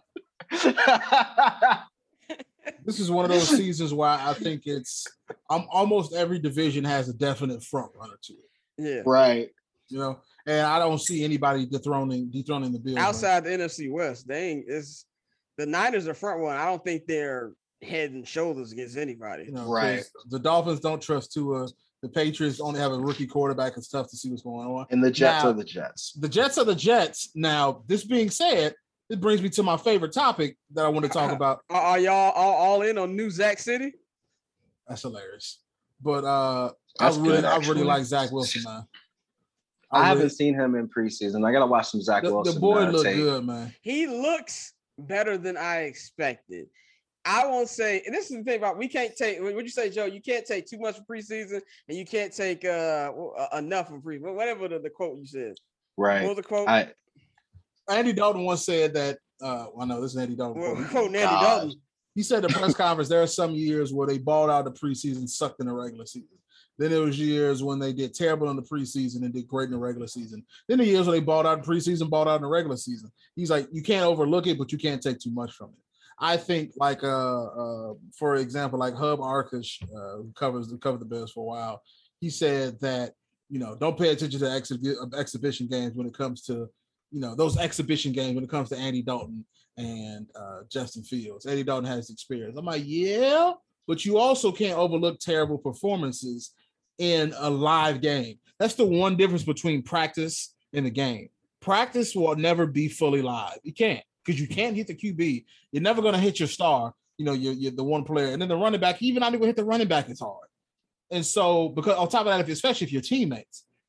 about. This is one of those seasons where I think almost every division has a definite front runner to it. Yeah. Right. And I don't see anybody dethroning the Bills. Outside the NFC West, the Niners are front one. I don't think they're head and shoulders against anybody. Right. The Dolphins don't trust Tua. The Patriots only have a rookie quarterback. It's tough to see what's going on. And the Jets are the Jets. The Jets are the Jets. Now, this being said, it brings me to my favorite topic that I want to talk about. Are y'all all in on New Zach City? That's hilarious. But I really like Zach Wilson, man. I haven't seen him in preseason. I gotta watch some Zach Wilson. The boy looked good, man. He looks better than I expected. I won't say, and this is the thing about we can't take. What you say, Joe? You can't take too much of preseason, and you can't take enough of preseason. Whatever the quote you said. Right. What was the quote? Andy Dalton once said that. I know this is Andy Dalton. Quoting Andy Dalton. He said at the press conference there are some years where they balled out the preseason, sucked in the regular season. Then there was years when they did terrible in the preseason and did great in the regular season. Then the years where they balled out in the preseason, balled out in the regular season. He's like, you can't overlook it, but you can't take too much from it. I think, for example, like Hub Arkush, who covered the Bears for a while, he said that, don't pay attention to exhibition games when it comes to, those exhibition games when it comes to Andy Dalton and Justin Fields. Andy Dalton has experience. I'm like, yeah, but you also can't overlook terrible performances in a live game. That's the one difference between practice and the game. Practice will never be fully live. You can't, because you can't hit the QB. You're never going to hit your star, you're the one player. And then the running back, even not even hit the running back is hard. And so, because on top of that, especially if you're teammates,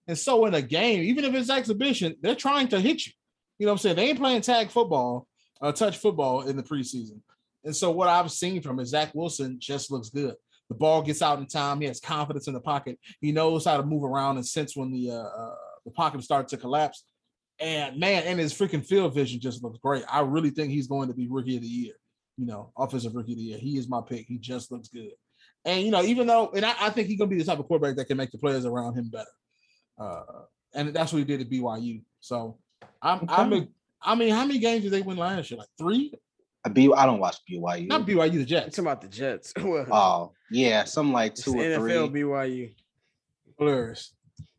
And so in a game, even if it's exhibition, they're trying to hit you. You know what I'm saying? They ain't playing tag football, touch football in the preseason. And so what I've seen from is Zach Wilson just looks good. The ball gets out in time. He has confidence in the pocket. He knows how to move around and sense when the pocket starts to collapse. And man, and his freaking field vision just looks great. I really think he's going to be rookie of the year. Offensive rookie of the year. He is my pick. He just looks good. And even though, and I think he's gonna be the type of quarterback that can make the players around him better. And that's what he did at BYU. So I mean, how many games did they win last year? Like 3? I don't watch BYU. Not BYU, the Jets. You're talking about the Jets. Oh yeah, something like 2 or 3. NFL BYU. Hilarious.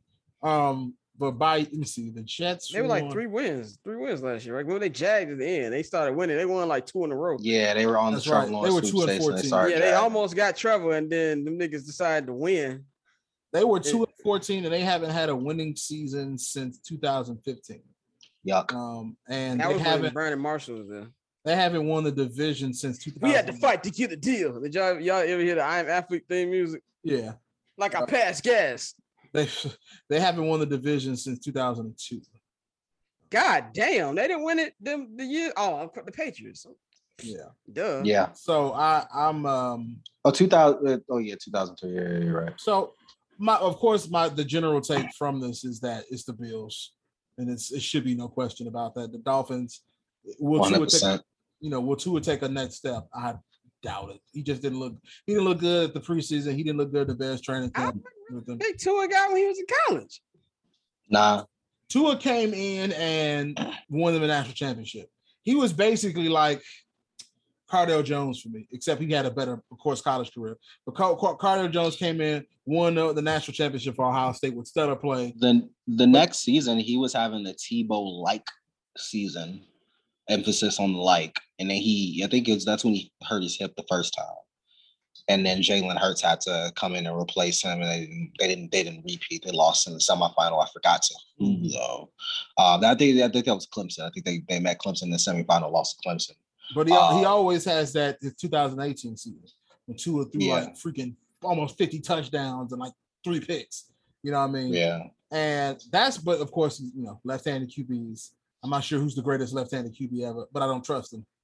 But let me see, the Jets. They were like 3 wins. 3 wins last year, right? When they jagged at the end, they started winning. They won like 2 in a row. Yeah, they were on the Trevor Lawrence. They were 2-14. Yeah, they almost got Trevor, and then them niggas decided to win. They were 2-14, and they haven't had a winning season since 2015. Yuck. And that they was haven't. When Brandon Marshall was there. They haven't won the division since 2000. We had to fight to get a deal. Did y'all ever hear the I Am Athlete theme music? Yeah. Like I passed gas. They haven't won the division since 2002. God damn, they didn't win it the year. Oh, the Patriots. Yeah. Duh. Yeah. So I'm 2000. Oh yeah, 2002. Yeah, you're right. So the general take from this is that it's the Bills, and it should be no question about that. The Dolphins will Tua take a next step. I doubt it. He just didn't look. He didn't look good at the preseason. He didn't look good at the Bears training camp. I think Tua got when he was in college. Nah. Tua came in and won them a national championship. He was basically like Cardale Jones for me, except he had a better, of course, college career. But Cardale Jones came in, won the national championship for Ohio State with stellar play. The next season, he was having the Tebow-like season, emphasis on the like, and then I think that's when he hurt his hip the first time. And then Jalen Hurts had to come in and replace him, and they didn't repeat. They lost in the semifinal. I forgot to who though. I think that was Clemson. I think they met Clemson in the semifinal, lost to Clemson. But he always has that 2018 season when Tua threw like freaking almost 50 touchdowns and like 3 picks. You know what I mean? Yeah. And but of course, left-handed QBs. I'm not sure who's the greatest left-handed QB ever, but I don't trust him.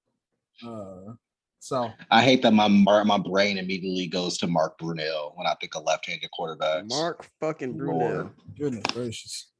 So I hate that my brain immediately goes to Mark Brunell when I think of left-handed quarterbacks. Mark fucking Brunell. Goodness gracious.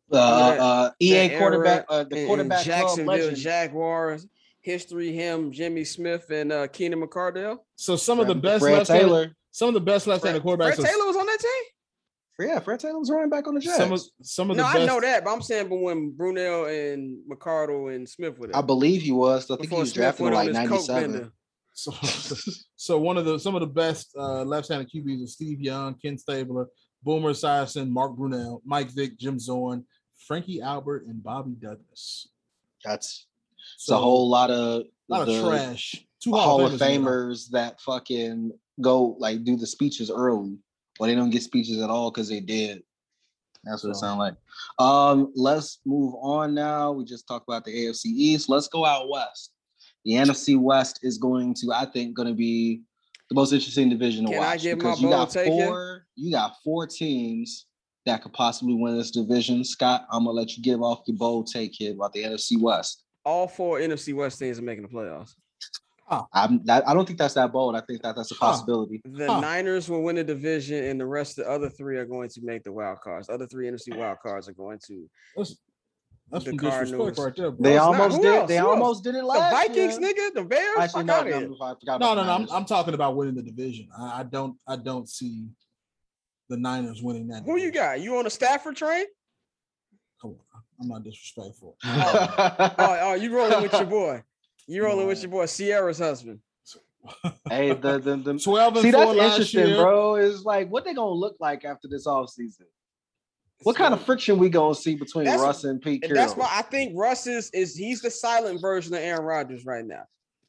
EA quarterback, the quarterback Jacksonville Jaguars. History, him, Jimmy Smith, and Keenan McCardell. So some of the best Fred Taylor. Some of the best left-handed quarterbacks. Fred Taylor was on that team? Yeah, Fred Taylor was running back on the Jets. Some of the best. I know that, but I'm saying, but when Brunell and McCardell and Smith were there. I believe he was. I think he was drafted in like 97. So some of the best left-handed QBs are Steve Young, Ken Stabler, Boomer Esiason, Mark Brunell, Mike Vick, Jim Zorn, Frankie Albert, and Bobby Douglas. It's a whole lot of trash. 2 Hall of Famers that fucking go like do the speeches early, but they don't get speeches at all because they did. That's what it sounds like. Let's move on now. We just talked about the AFC East. Let's go out west. The NFC West is going to be the most interesting division to watch. Because you got 4 teams that could possibly win this division. Scott, I'm gonna let you give off your bold take here about the NFC West. All 4 NFC West teams are making the playoffs. I don't think that's that bold. I think that's a possibility. The Niners will win the division, and the rest of the other 3 are going to make the wild cards. Other 3 NFC wild cards are going to. That's the Cardinals. Right there, bro. They almost did. They almost did it last year. The Vikings, nigga. The Bears. Actually, no. I'm talking about winning the division. I don't see the Niners winning that. Who you got? You on a Stafford train? Come on, I'm not disrespectful. You rolling with your boy? You rolling with your boy Sierra's husband? Hey, the 12 and 4 that's last interesting, year. bro. Is like what they gonna look like after this offseason. What kind of friction we gonna see between Russ and Pete Carroll? That's why I think Russ is he's the silent version of Aaron Rodgers right now.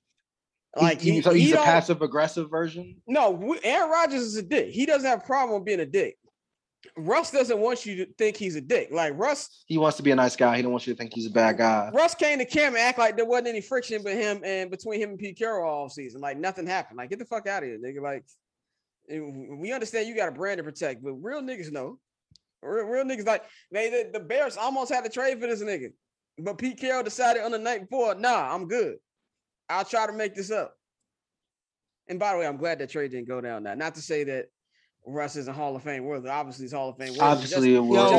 Like he's a passive aggressive version. No, Aaron Rodgers is a dick. He doesn't have a problem with being a dick. Russ doesn't want you to think he's a dick. Like Russ, he wants to be a nice guy. He don't want you to think he's a bad guy. Russ came to camp and act like there wasn't any friction between him and Pete Carroll all season. Like nothing happened. Like get the fuck out of here, nigga. Like we understand you got a brand to protect, but real niggas know. Real niggas like the Bears almost had to trade for this nigga, but Pete Carroll decided on the night before, nah, I'm good. I'll try to make this up. And by the way, I'm glad that trade didn't go down now. Not to say that Russ isn't Hall of Fame worthy. Obviously, he's Hall of Fame worthy. Obviously, We moved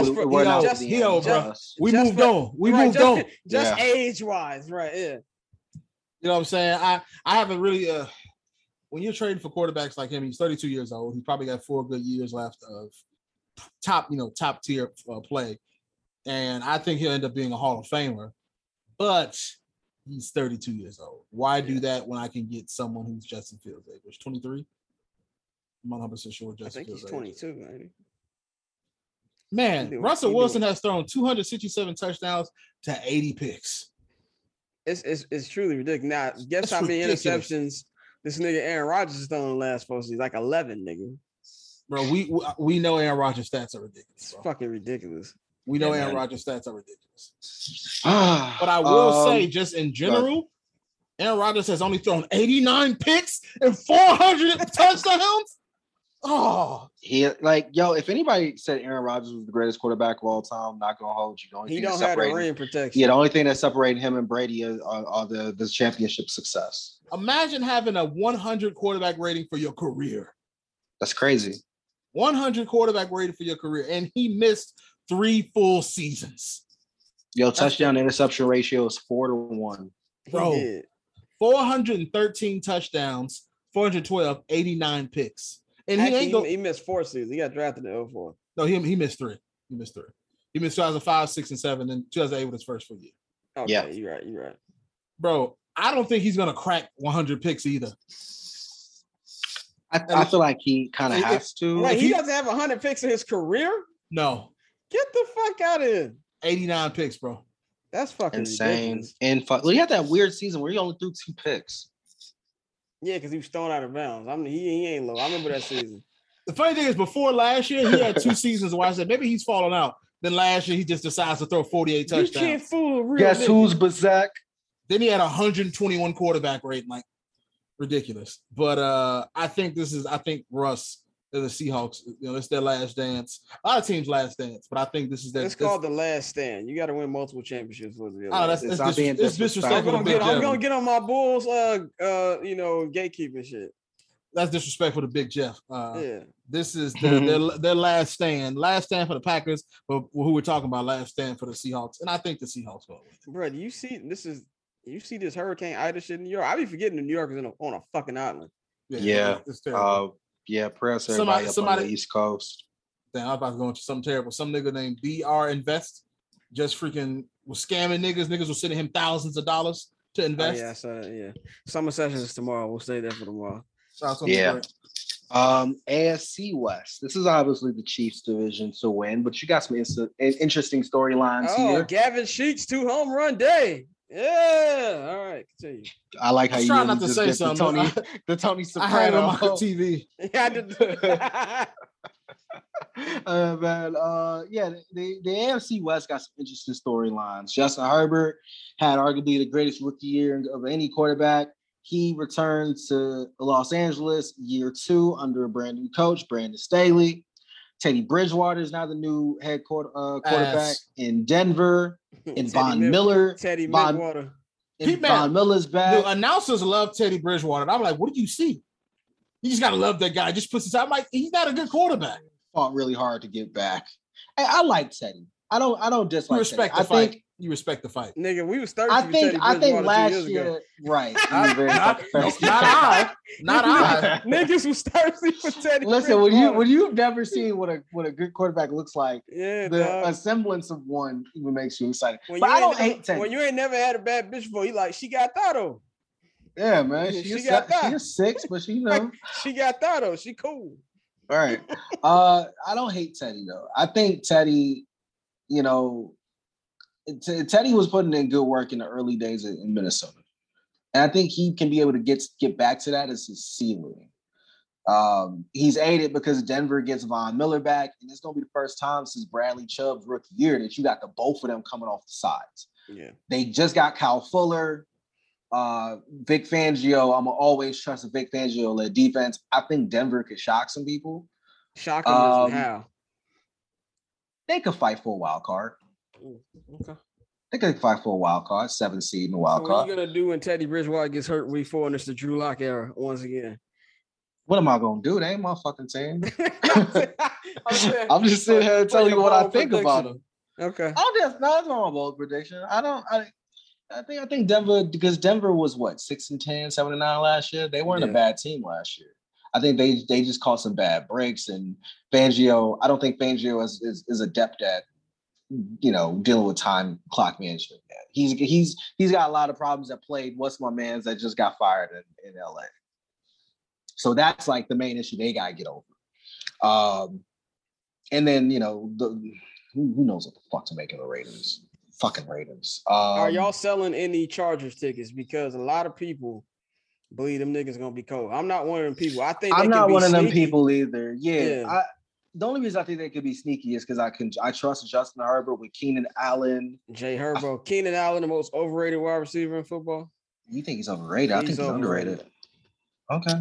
on. Just age wise, right? Yeah. You know what I'm saying? I haven't really. When you're trading for quarterbacks like him, he's 32 years old. He's probably got 4 good years left of top tier play, and I think he'll end up being a Hall of Famer. But he's 32 years old. Why do that when I can get someone who's Justin Fields' age? 23. I'm not 100% sure. I think he's 22, man. Man, Russell Wilson has thrown 267 touchdowns to 80 picks. It's truly ridiculous. Now, guess how many interceptions this nigga Aaron Rodgers has thrown in the last 4 seasons? Like 11, nigga. Bro, we know Aaron Rodgers' stats are ridiculous. It's fucking ridiculous. We know Aaron Rodgers' stats are ridiculous. But I will say, just in general, Aaron Rodgers has only thrown 89 picks and 400 touchdowns. Oh, if anybody said Aaron Rodgers was the greatest quarterback of all time, I'm not gonna hold you. He don't have a ring protection. Yeah, the only thing that separated him and Brady are the championship success. Imagine having a 100 quarterback rating for your career. That's crazy. 100 quarterback rating for your career, and he missed 3 full seasons. Touchdown interception ratio is 4-1. Bro, 413 touchdowns, 412, 89 picks. And he missed 4 seasons. He got drafted in 2004. No, he missed 3. He missed 2005, 6, and 7, and 2008 with his first full year. Okay, yeah, you're right. Bro, I don't think he's gonna crack 100 picks either. I feel like he kind of has to. Wait, he doesn't have 100 picks in his career? No. Get the fuck out of here. 89 picks, bro. That's fucking insane. Ridiculous. And he had that weird season where he only threw 2 picks. Yeah, because he was thrown out of bounds. He ain't low. I remember that season. The funny thing is, before last year, he had 2 seasons where I said maybe he's falling out. Then last year, he just decides to throw 48 touchdowns. You can't fool a real Guess nigga. who's Bazak? Then he had 121 quarterback rating, like ridiculous. But I think Russ and the Seahawks, it's their last dance. A lot of teams' last dance, but I think this is It's called the last stand. You got to win multiple championships for the. That's disrespectful. I'm gonna get on my Bulls, gatekeeping shit. That's disrespectful to Big Jeff. Yeah. This is their last stand. Last stand for the Packers, but who we're talking about, last stand for the Seahawks. And I think the Seahawks will win. Bro, you see this Hurricane Ida shit in New York? I be forgetting New York is on a fucking island. Yeah. It's terrible. Prayers to everybody up on the East Coast. Damn, I was about to go into something terrible. Some nigga named BR Invest just freaking was scamming niggas. Niggas were sending him thousands of dollars to invest. Yeah, I saw that. Yeah. Summer sessions is tomorrow. We'll stay there for tomorrow. Yeah. AFC West. This is obviously the Chiefs division to win, but you got some interesting storylines here. Gavin Sheets 2 home run day. Yeah. All right. Continue. I like how you trying not to say something. The Tony Soprano. I had it on my TV. Yeah, I did. The AFC West got some interesting storylines. Justin Herbert had arguably the greatest rookie year of any quarterback. He returned to Los Angeles year 2 under a brand new coach, Brandon Staley. Teddy Bridgewater is now the new head quarterback in Denver. And Von Miller. Teddy Bridgewater. Von Miller's back. The announcers love Teddy Bridgewater. And I'm like, what did you see? You just gotta love that guy. Just puts his. I'm like, he's not a good quarterback. Fought really hard to get back. Hey, I like Teddy. I don't dislike. You respect Teddy. the fight. You respect the fight, nigga. We was thirsty. I think last year, right? Not I. Niggas was thirsty for Teddy. Listen, when you've never seen what a good quarterback looks like, a semblance of one even makes you excited. But I don't hate Teddy. When you ain't never had a bad bitch before, you like she got that though. Yeah, man. She's 6, but she she got that though. She cool. All right. I don't hate Teddy though. I think Teddy, Teddy was putting in good work in the early days in Minnesota. And I think he can be able to get back to that as his ceiling. He's aided because Denver gets Von Miller back, and it's going to be the first time since Bradley Chubb's rookie year that you got the both of them coming off the sides. Yeah. They just got Kyle Fuller, Vic Fangio. I'm going to always trust a Vic Fangio-led defense. I think Denver could shock some people. Shock them how? they could fight for a wild card. Okay. They could fight for a wild card, 7 seed in the wild So card. what are you gonna do when Teddy Bridgewater gets hurt week 4 and it's the Drew Lock era once again? What am I gonna do? They ain't my fucking team. I'm just sitting here telling you what I think about them. Okay. That's not a bold prediction. I think Denver, because Denver was what, 6-10, 7-9 last year. They weren't a bad team last year. I think they just caught some bad breaks, and Fangio. I don't think Fangio is adept at dealing with time clock management. He's got a lot of problems at play. What's my man's that just got fired in LA? So that's like the main issue they gotta get over. And then who knows what the fuck to make of the Raiders? Fucking Raiders. Are y'all selling any Chargers tickets? Because a lot of people believe them niggas gonna be cold. I'm not one of them people. I think I'm not one of them sneaky. people either. Yeah. The only reason I think they could be sneaky is because I trust Justin Herbert with Keenan Allen. Jay Herbert. Keenan Allen, the most overrated wide receiver in football. You think he's overrated? I think he's underrated. Okay.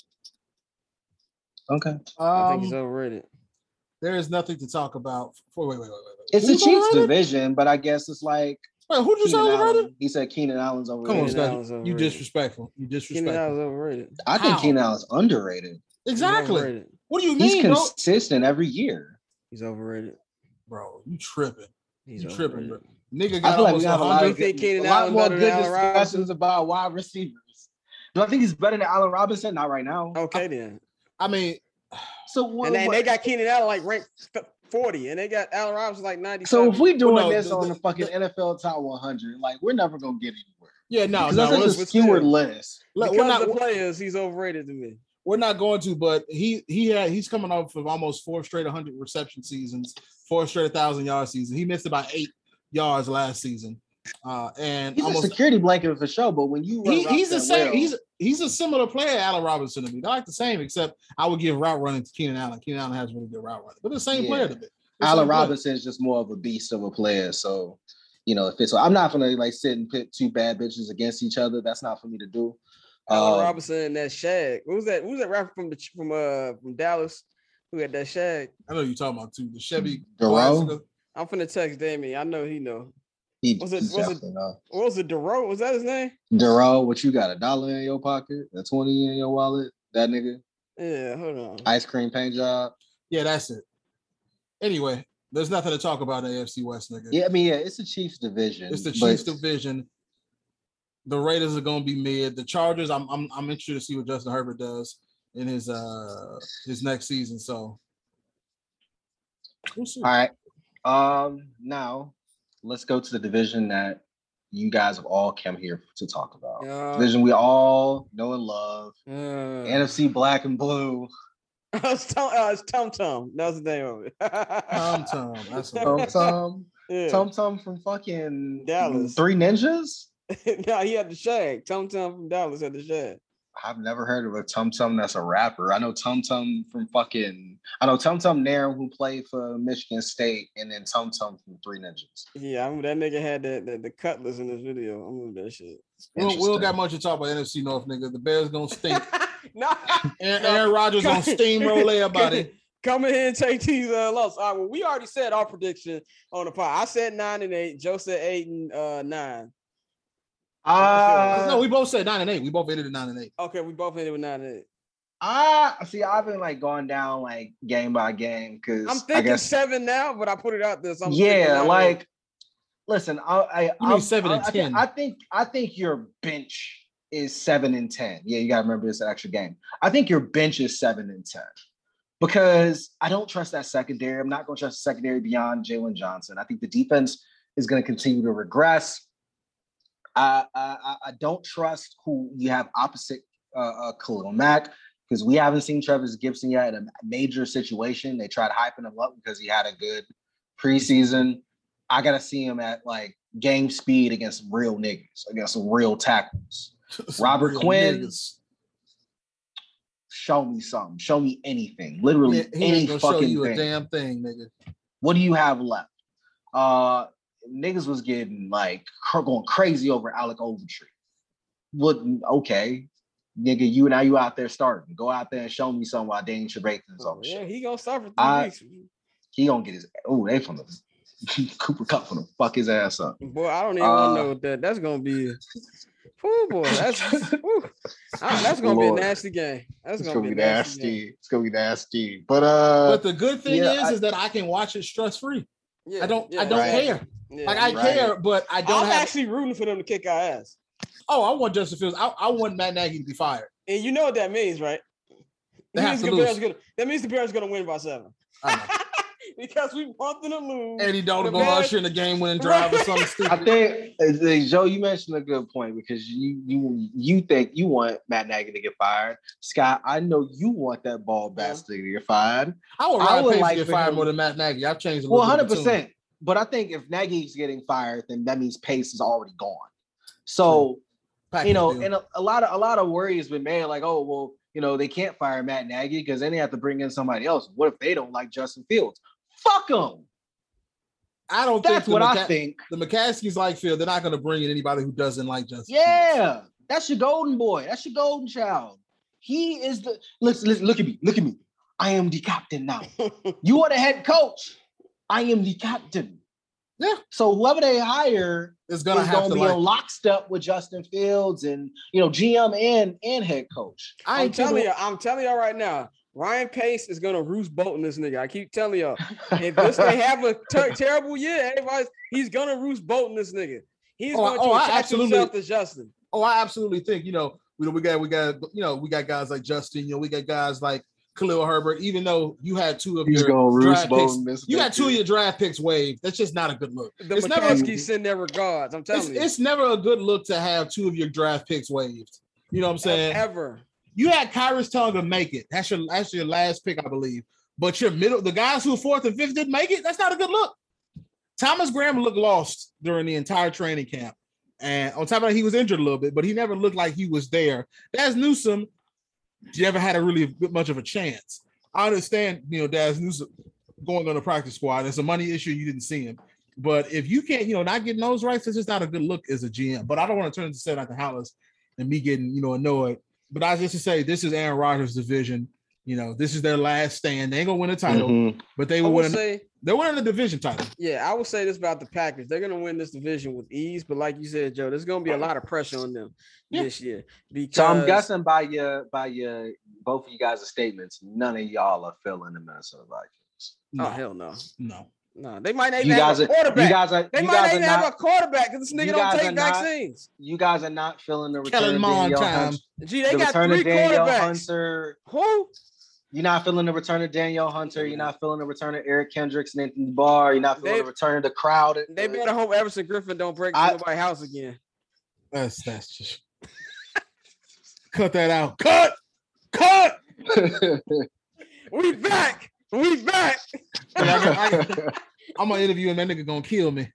I think he's overrated. There is nothing to talk about. Wait. It's a Chiefs division, but I guess it's like. Wait, who just said overrated? He said Keenan Allen's overrated. Come on, you disrespectful. Keenan Allen's overrated. I think Keenan Allen's underrated. Exactly. What do you mean? He's consistent every year. He's overrated, bro. You tripping? He's tripping, bro. I Nigga got feel like almost we have a lot more good discussions about wide receivers. Do I think he's better than Allen Robinson? Not right now. Okay, then. I mean, so they got Keenan Allen like ranked 40, and they got Allen Robinson like 90. So if we doing this on the fucking NFL Top 100, like we're never gonna get anywhere. Yeah, no, that's a skewered list. Because the players, he's overrated to me. We're not going to, but he's coming off of almost 4 straight 100 reception seasons, 4 straight 1,000-yard seasons. He missed about 8 yards last season, and he's a security blanket for sure. But when you he's the same, he's a similar player, Allen Robinson to me. They're like the same, except I would give route running to Keenan Allen. Keenan Allen has really good route running, but the same player to me. Allen Robinson is just more of a beast of a player, so I'm not gonna like sit and pit 2 bad bitches against each other. That's not for me to do. Allen Robinson and that Shag. Who's that rapper from Dallas who had that Shag? I know you're talking about too. The Chevy. Duro? I'm finna text Damien. I know he know. Was it Duro? Was that his name? Duro, what you got? $1 in your pocket? A 20 in your wallet? That nigga? Yeah, hold on. Ice cream paint job? Yeah, that's it. Anyway, there's nothing to talk about in the AFC West, nigga. Yeah, I mean, it's the Chiefs division. It's the Chiefs division. The Raiders are going to be mid. The Chargers, I'm interested to see what Justin Herbert does in his next season. So we'll see. All right. Now let's go to the division that you guys have all come here to talk about. Division we all know and love. NFC Black and Blue. It's Tum Tum. That was the name of it. Tum Tum. That's Tum Tum. Yeah. Tum Tum from fucking Dallas. 3 Ninjas. No, he had the Shag. Tum Tum from Dallas had the Shag. I've never heard of a Tum Tum that's a rapper. I know Tum Tum Nairn who played for Michigan State, and then Tum Tum from 3 Ninjas. Yeah, I remember that nigga had the cutlass in this video. I remember that shit. We don't got much to talk about NFC North, nigga. The Bears gonna stink. Aaron Rodgers gonna steamroll everybody. Come in here and take these losses. All right, well, we already said our prediction on the pod. I said 9-8. Joe said 8-9. No, we both said 9-8. We both ended at 9-8. Okay, we both ended with 9-8. See, I've been like going down like game by game because I'm thinking 7 now, but I put it out there. So listen, you mean 7 and 10? I think your bench is 7 and 10. Yeah, you gotta remember this extra game. I think your bench is 7 and 10 because I don't trust that secondary. I'm not going to trust the secondary beyond Jalen Johnson. I think the defense is going to continue to regress. I don't trust who you have opposite Khalil Mack because we haven't seen Travis Gibson yet in a major situation. They tried hyping him up because he had a good preseason. I got to see him at like game speed against some real niggas, against some real tackles. Robert Quinn, niggas. Show me something. Show me anything. Literally any fucking show you thing. A damn thing, nigga. What do you have left? Niggas was getting like going crazy over Alec Ogletree. What? Okay, nigga, you out there starting. Go out there and show me something while Daniel Trevathan's on. Yeah, he gonna start for 3 weeks. he gonna get his. Oh, they from the Cooper Cup from the fuck his ass up. Boy, I don't even want to know what that's gonna be. Oh boy, that's gonna be a nasty game. That's gonna be nasty. It's gonna be nasty. But the good thing is that I can watch it stress free. Yeah, I don't care. Yeah, like I care, but I don't. I'm actually rooting for them to kick our ass. Oh, I want Justin Fields. I want Matt Nagy to be fired. And you know what that means, right? That means the Bears are gonna win by 7. Because we want them to lose. Andy Dalton going to usher in the game-winning drive or something stupid. I think, Joe, you mentioned a good point because you think you want Matt Nagy to get fired. Scott, I know you want that ball bastard to get fired. I would Ryan Pace get fired more than Matt Nagy. I've changed a little 100%. But I think if Nagy's getting fired, then that means Pace is already gone. So, and a lot of worry has been made, like, oh, well, they can't fire Matt Nagy because then they have to bring in somebody else. What if they don't like Justin Fields? Fuck them. I don't think that's what I think. The McCaskies like Field. They're not going to bring in anybody who doesn't like Justin Fields. That's your golden boy. That's your golden child. He is the listen, look at me. I am the captain now. You are the head coach. I am the captain. Yeah. So whoever they hire is going to be on lockstep with Justin Fields and GM and head coach. I'm telling y'all right now. Ryan Pace is gonna roost boat in this nigga. I keep telling y'all, if they have a terrible year, he's gonna roost boat in this nigga. He's going to attach himself to Justin. Oh, I absolutely think we got guys like Justin. We got guys like Khalil Herbert. Even though you had two of your draft picks, you had 2 of your draft picks waived. That's just not a good look. The McCaskies send their regards. I'm telling you, it's never a good look to have 2 of your draft picks waived. You know what I'm saying? Ever. You had Kyrus Tonga make it. That's your last pick, I believe. But the guys who 4th and 5th didn't make it. That's not a good look. Thomas Graham looked lost during the entire training camp. And on top of that, he was injured a little bit, but he never looked like he was there. Daz Newsome never had a really much of a chance. I understand, Daz Newsome going on the practice squad. It's a money issue. You didn't see him. But if you can't, not getting those rights, it's just not a good look as a GM. But I don't want to turn into Saturday Night Hollers and me getting, annoyed. But I just to say, this is Aaron Rodgers' division. This is their last stand. They ain't gonna win a title, but they will win. They're winning the division title. Yeah, I would say this about the Packers. They're gonna win this division with ease. But like you said, Joe, there's gonna be a lot of pressure on them this year. So I'm guessing by your both of you guys' statements, none of y'all are feeling the Minnesota Vikings. No. Oh hell no. No, they might not even have a quarterback. They might not even have a quarterback because this nigga don't take vaccines. You guys are not feeling the return of Danielle Hunter. Gee, they got 3 quarterbacks. Hunter. Who? You're not feeling the return of Danielle Hunter. You're not feeling the return of Eric Kendricks and Anthony Barr. You're not feeling the return of the crowd. They better hope Everson Griffin don't break nobody's house again. That's just cut that out. Cut. We back. I'm gonna interview him. That nigga gonna kill me.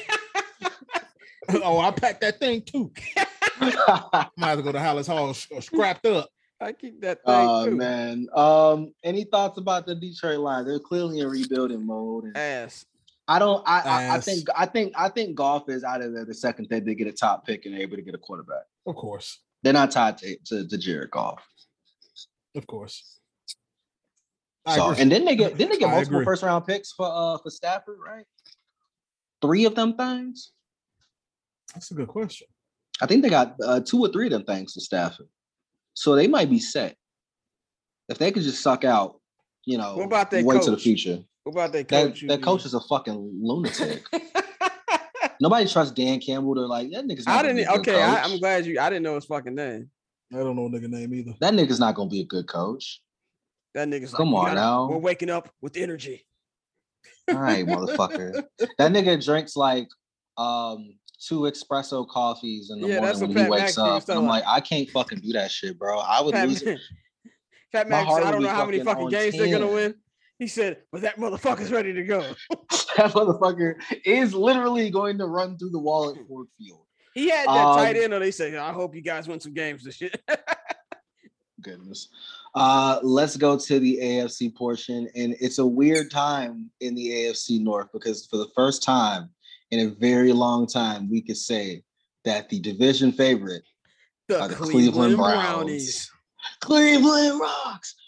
Oh, I packed that thing too. Might have to go to Hollis Hall scrapped up. I keep that thing too. Man. Any thoughts about the Detroit Lions? They're clearly in rebuilding mode. Ass. I think Goff is out of there the second that they get a top pick and they're able to get a quarterback. Of course. They're not tied to Jared Goff. Of course. And then they get multiple first round picks for Stafford, right? 3 of them things. That's a good question. I think they got 2 or 3 of them things to Stafford, so they might be set if they could just suck out. What about their wait coach? To the future. What about their coach? That coach is a fucking lunatic. Nobody trusts Dan Campbell. They're like that nigga's. I'm glad I didn't know his fucking name. I don't know nigga name either. That nigga's not gonna be a good coach. That nigga's come on now. We're waking up with energy. All right, motherfucker. That nigga drinks like 2 espresso coffees in the morning when he wakes up. And I'm like, I can't fucking do that shit, bro. I would lose it. Fat Max said, I don't know how many fucking games they're gonna win. He said, but that motherfucker's ready to go. That motherfucker is literally going to run through the wall at Ford Field. He had that tight end, or they say, I hope you guys win some games this year. Goodness. Let's go to the AFC portion. And it's a weird time in the AFC North because for the first time in a very long time, we could say that the division favorite are the Cleveland Brownies. Cleveland Rocks.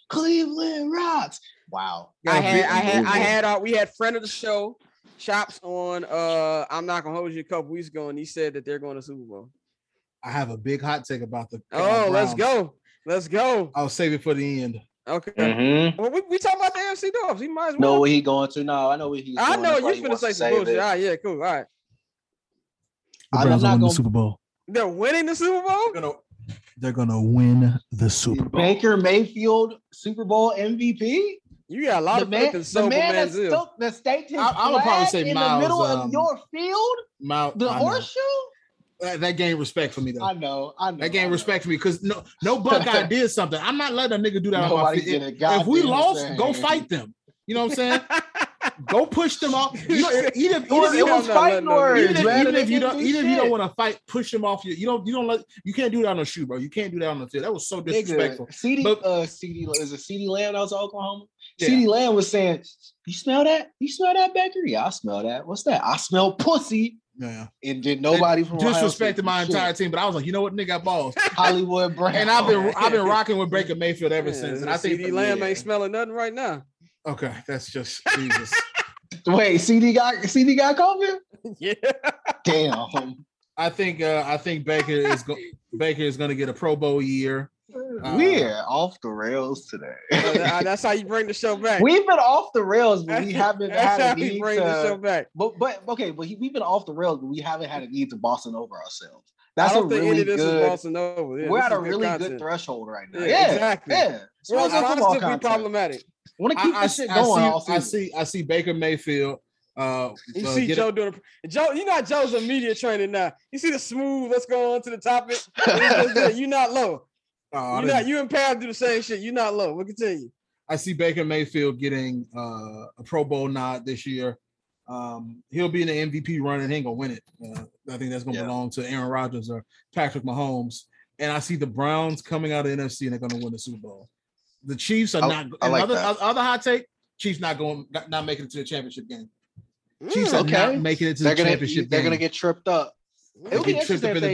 Cleveland rocks. Wow. We had friend of the show, Chops on. I'm not gonna hold you a couple weeks ago, and he said that they're going to Super Bowl. I have a big hot take about the. Let's go. I'll save it for the end. Okay. Mm-hmm. Well, we talking about the AFC North. He might as well. Know where he going to? No, I know where he's. I going. know you're gonna say some bullshit. All right, yeah, cool. All right. The Browns are winning the Super Bowl. They're winning the Super Bowl. They're gonna win the Super Bowl. Baker Mayfield Super Bowl MVP. You got a lot of faith in the man that took the state I would probably say in Miles, the middle of your field. The horseshoe. That gained respect for me though. I know. That gained respect for me because no Buckeye did something. I'm not letting a nigga do that on my feet. If we lost, go fight them. You know what I'm saying? Go push them off. Even if you don't want to fight, push them off. You can't do that on the shoe, bro. You can't do that on the field. That was so disrespectful. CeeDee Lamb that was Oklahoma. Yeah. CeeDee Lamb was saying, "You smell that? You smell that, Baker? Yeah, I smell that. What's that? I smell pussy." Yeah, and did nobody from disrespected my entire team, but I was like, you know what, nigga got balls. Hollywood Brown, and I've been rocking with Baker Mayfield ever since. And I think CeeDee Lamb ain't smelling nothing right now. Okay, that's just Jesus. Wait, CD got COVID? Yeah. Damn. I think Baker is going to get a Pro Bowl year. We're off the rails today. That's how you bring the show back. We've been off the rails, but we haven't had a need bring the show back. But we've been off the rails, but we haven't had a need to boss it over ourselves. That's I don't think any of this is bossing over. Yeah, we're at a really good threshold right now. Yeah, exactly. Yeah. So it's constantly problematic. Want to keep this shit going. I see Baker Mayfield. You see Joe doing Joe. You know Joe's a media trainer now. You see the smooth. Let's go on to the topic. You're not low. You and Pam do the same shit. You're not low. We'll continue. I see Baker Mayfield getting a Pro Bowl nod this year. He'll be in the MVP run and he ain't gonna win it. I think that's gonna belong to Aaron Rodgers or Patrick Mahomes. And I see the Browns coming out of the NFC and they're gonna win the Super Bowl. The Chiefs are not. Other hot take: Chiefs not making it to the championship game. Chiefs are not making it to the championship game. They're gonna get tripped up. It'll be interesting if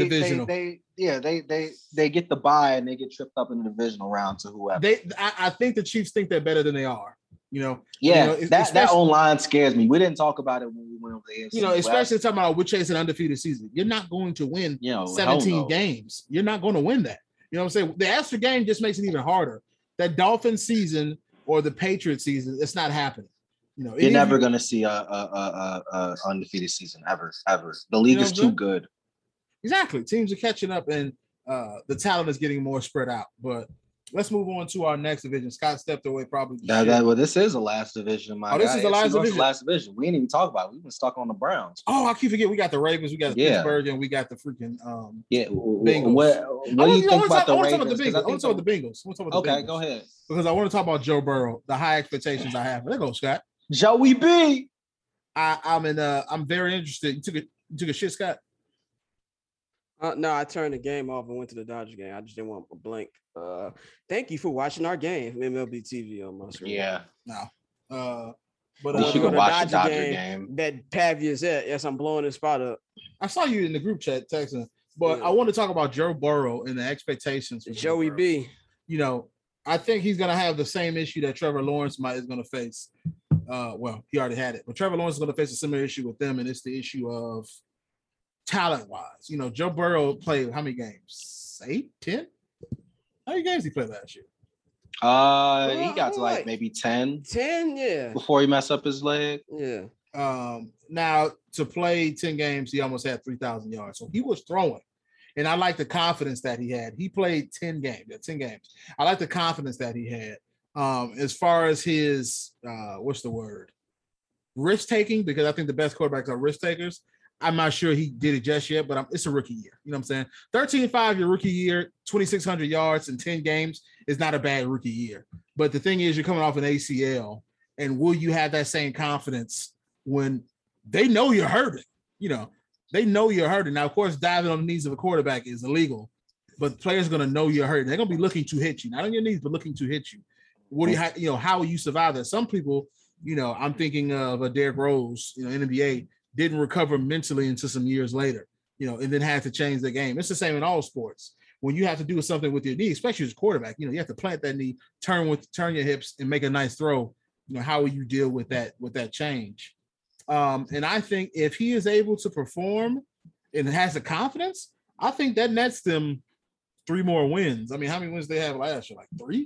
they get the bye and they get tripped up in the divisional round to whoever. I think the Chiefs think they're better than they are. That online scares me. We didn't talk about it when we went over the AFC. Especially talking about we're chasing an undefeated season. You're not going to win 17 games. You're not going to win that. You know what I'm saying? The extra game just makes it even harder. That Dolphins season or the Patriots season, it's not happening. You're never going to see a undefeated season ever. The league is too good. Exactly. Teams are catching up, and the talent is getting more spread out. But let's move on to our next division. Scott stepped away probably. This is the last division. This is the last division. Last division. We ain't even talk about it. We've been stuck on the Browns. Oh, I keep forgetting. We got the Ravens. We got the Pittsburgh, and we got the freaking Bengals. What do you think about the Ravens? I want to talk about the Bengals. Okay, go ahead. Because I want to talk about Joe Burrow. The high expectations I have. There go Scott. Joey B. I'm very interested. You took a shit, Scott? No, I turned the game off and went to the Dodger game. I just didn't want a blank. Thank you for watching our game, MLB TV on my screen. Yeah. No. But you can watch the Dodger game. That Pavia's at. Yes, I'm blowing this spot up. I saw you in the group chat texting, but I want to talk about Joe Burrow and the expectations for Joey B. I think he's going to have the same issue that Trevor Lawrence is going to face. He already had it, but Trevor Lawrence is going to face a similar issue with them, and it's the issue of talent-wise. Joe Burrow played how many games? 8, 10? How many games he played last year? He got to maybe 10. 10, yeah. Before he messed up his leg. Yeah. Now to play 10 games, he almost had 3,000 yards. So he was throwing. And I like the confidence that he had. He played 10 games. I like the confidence that he had. As far as his risk taking, because I think the best quarterbacks are risk takers. I'm not sure he did it just yet, but it's a rookie year. You know what I'm saying? 13-5 your rookie year, 2,600 yards in 10 games is not a bad rookie year. But the thing is, you're coming off an ACL, and will you have that same confidence when they know you're hurting? They know you're hurting. Now, of course, diving on the knees of a quarterback is illegal, but players are going to know you're hurting. They're going to be looking to hit you, not on your knees, but looking to hit you. What do you, how will you survive that? Some people, I'm thinking of a Derrick Rose, NBA, didn't recover mentally until some years later, and then had to change the game. It's the same in all sports. when you have to do something with your knee, especially as a quarterback, you have to plant that knee, turn your hips, and make a nice throw. How will you deal with that change? And I think if he is able to perform and has the confidence, I think that nets them 3 more wins. I mean, how many wins they have last year? Like 3?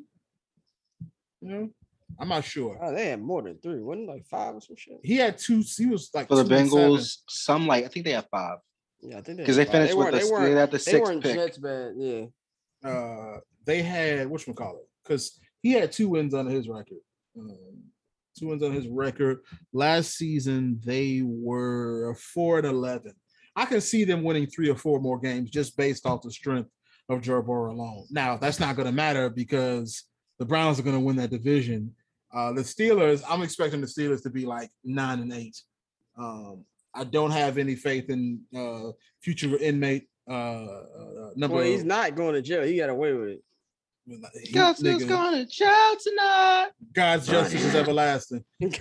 I'm not sure. Oh, they had more than 3. Wasn't it like 5 or some shit? He had 2. He was like for the Bengals. I think they have 5. Yeah, I think because they finished with they had the 6th pick. Jets bad. Yeah. They had whatchamacallit, because he had 2 wins on his record. 2 wins on his record. Last season, they were 4-11. I can see them winning 3 or 4 more games just based off the strength of Joe Burrow alone. Now, that's not going to matter because the Browns are going to win that division. The Steelers, I'm expecting the Steelers to be like 9-8. I don't have any faith in future inmate number. Well, he's not going to jail. He got away with it. Justice going to jail tonight. God's justice is everlasting.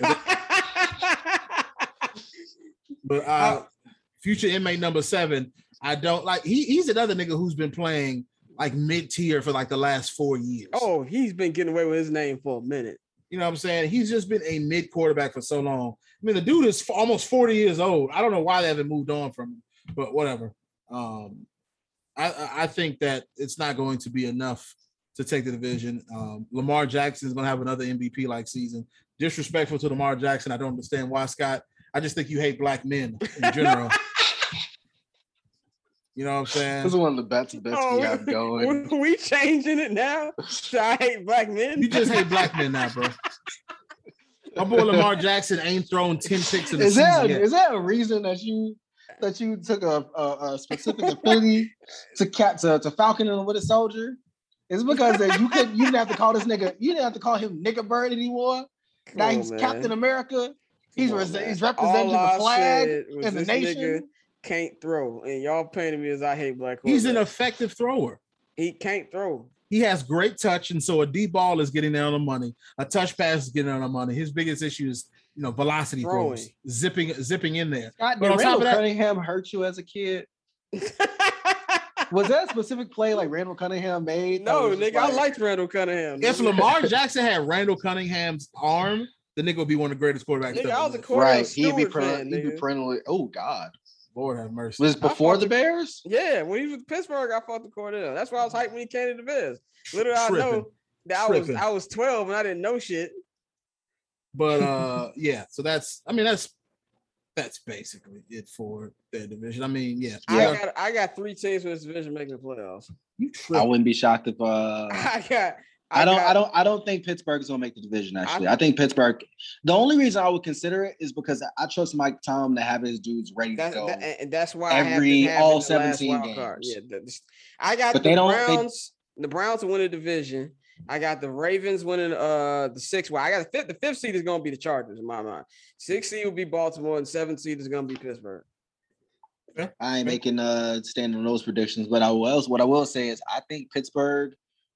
But future inmate number 7, I don't like. He's another nigga who's been playing like mid-tier for like the last 4 years. Oh, he's been getting away with his name for a minute. You know what I'm saying? He's just been a mid quarterback for so long. I mean, the dude is almost 40 years old. I don't know why they haven't moved on from him, but whatever. I think that it's not going to be enough to take the division. Lamar Jackson is going to have another MVP-like season. Disrespectful to Lamar Jackson. I don't understand why, Scott. I just think you hate black men in general. You know what I'm saying? This is one of the bets we have going. We changing it now? So I hate black men? You just hate black men now, bro. My boy Lamar Jackson ain't thrown 10 picks in the season yet. Is there a reason that you took a specific affinity to Falcon and Winter Soldier? It's because that you didn't have to call this nigga, you didn't have to call him Nigga Bird anymore. Now he's Captain America. He's representing the flag and the nation. Can't throw, and y'all painted me as I hate black. He's an effective thrower. He can't throw. He has great touch, and so a deep ball is getting down on the money. A touch pass is getting down on the money. His biggest issue is velocity throws, zipping in there. Scott, did Randall Cunningham hurt you as a kid? Was that a specific play like Randall Cunningham made? No, nigga, I liked Randall Cunningham. If Lamar Jackson had Randall Cunningham's arm, the nigga would be one of the greatest quarterbacks. Nigga, I was a quarterback. Right, he'd be perennially. Oh God. Lord have mercy. Was this before the Bears? Yeah, when he was in Pittsburgh, I fought the Cordell. That's why I was hyped when he came to the Bears. Literally, I know that I was 12 and I didn't know shit. But yeah, so that's basically it for their division. I mean, yeah. I got 3 teams in this division making the playoffs. I wouldn't be shocked if I don't think Pittsburgh's gonna make the division. Actually, I think Pittsburgh. The only reason I would consider it is because I trust Mike Tom to have his dudes ready to go. And that's why all 17 games. Yeah, I got the Browns. The Browns will win the division. I got the Ravens winning the 6th. Well, I got the 5th seed is gonna be the Chargers in my mind. 6th seed will be Baltimore, and 7th seed is gonna be Pittsburgh. I ain't making stand on those predictions, but what I will say is I think Pittsburgh,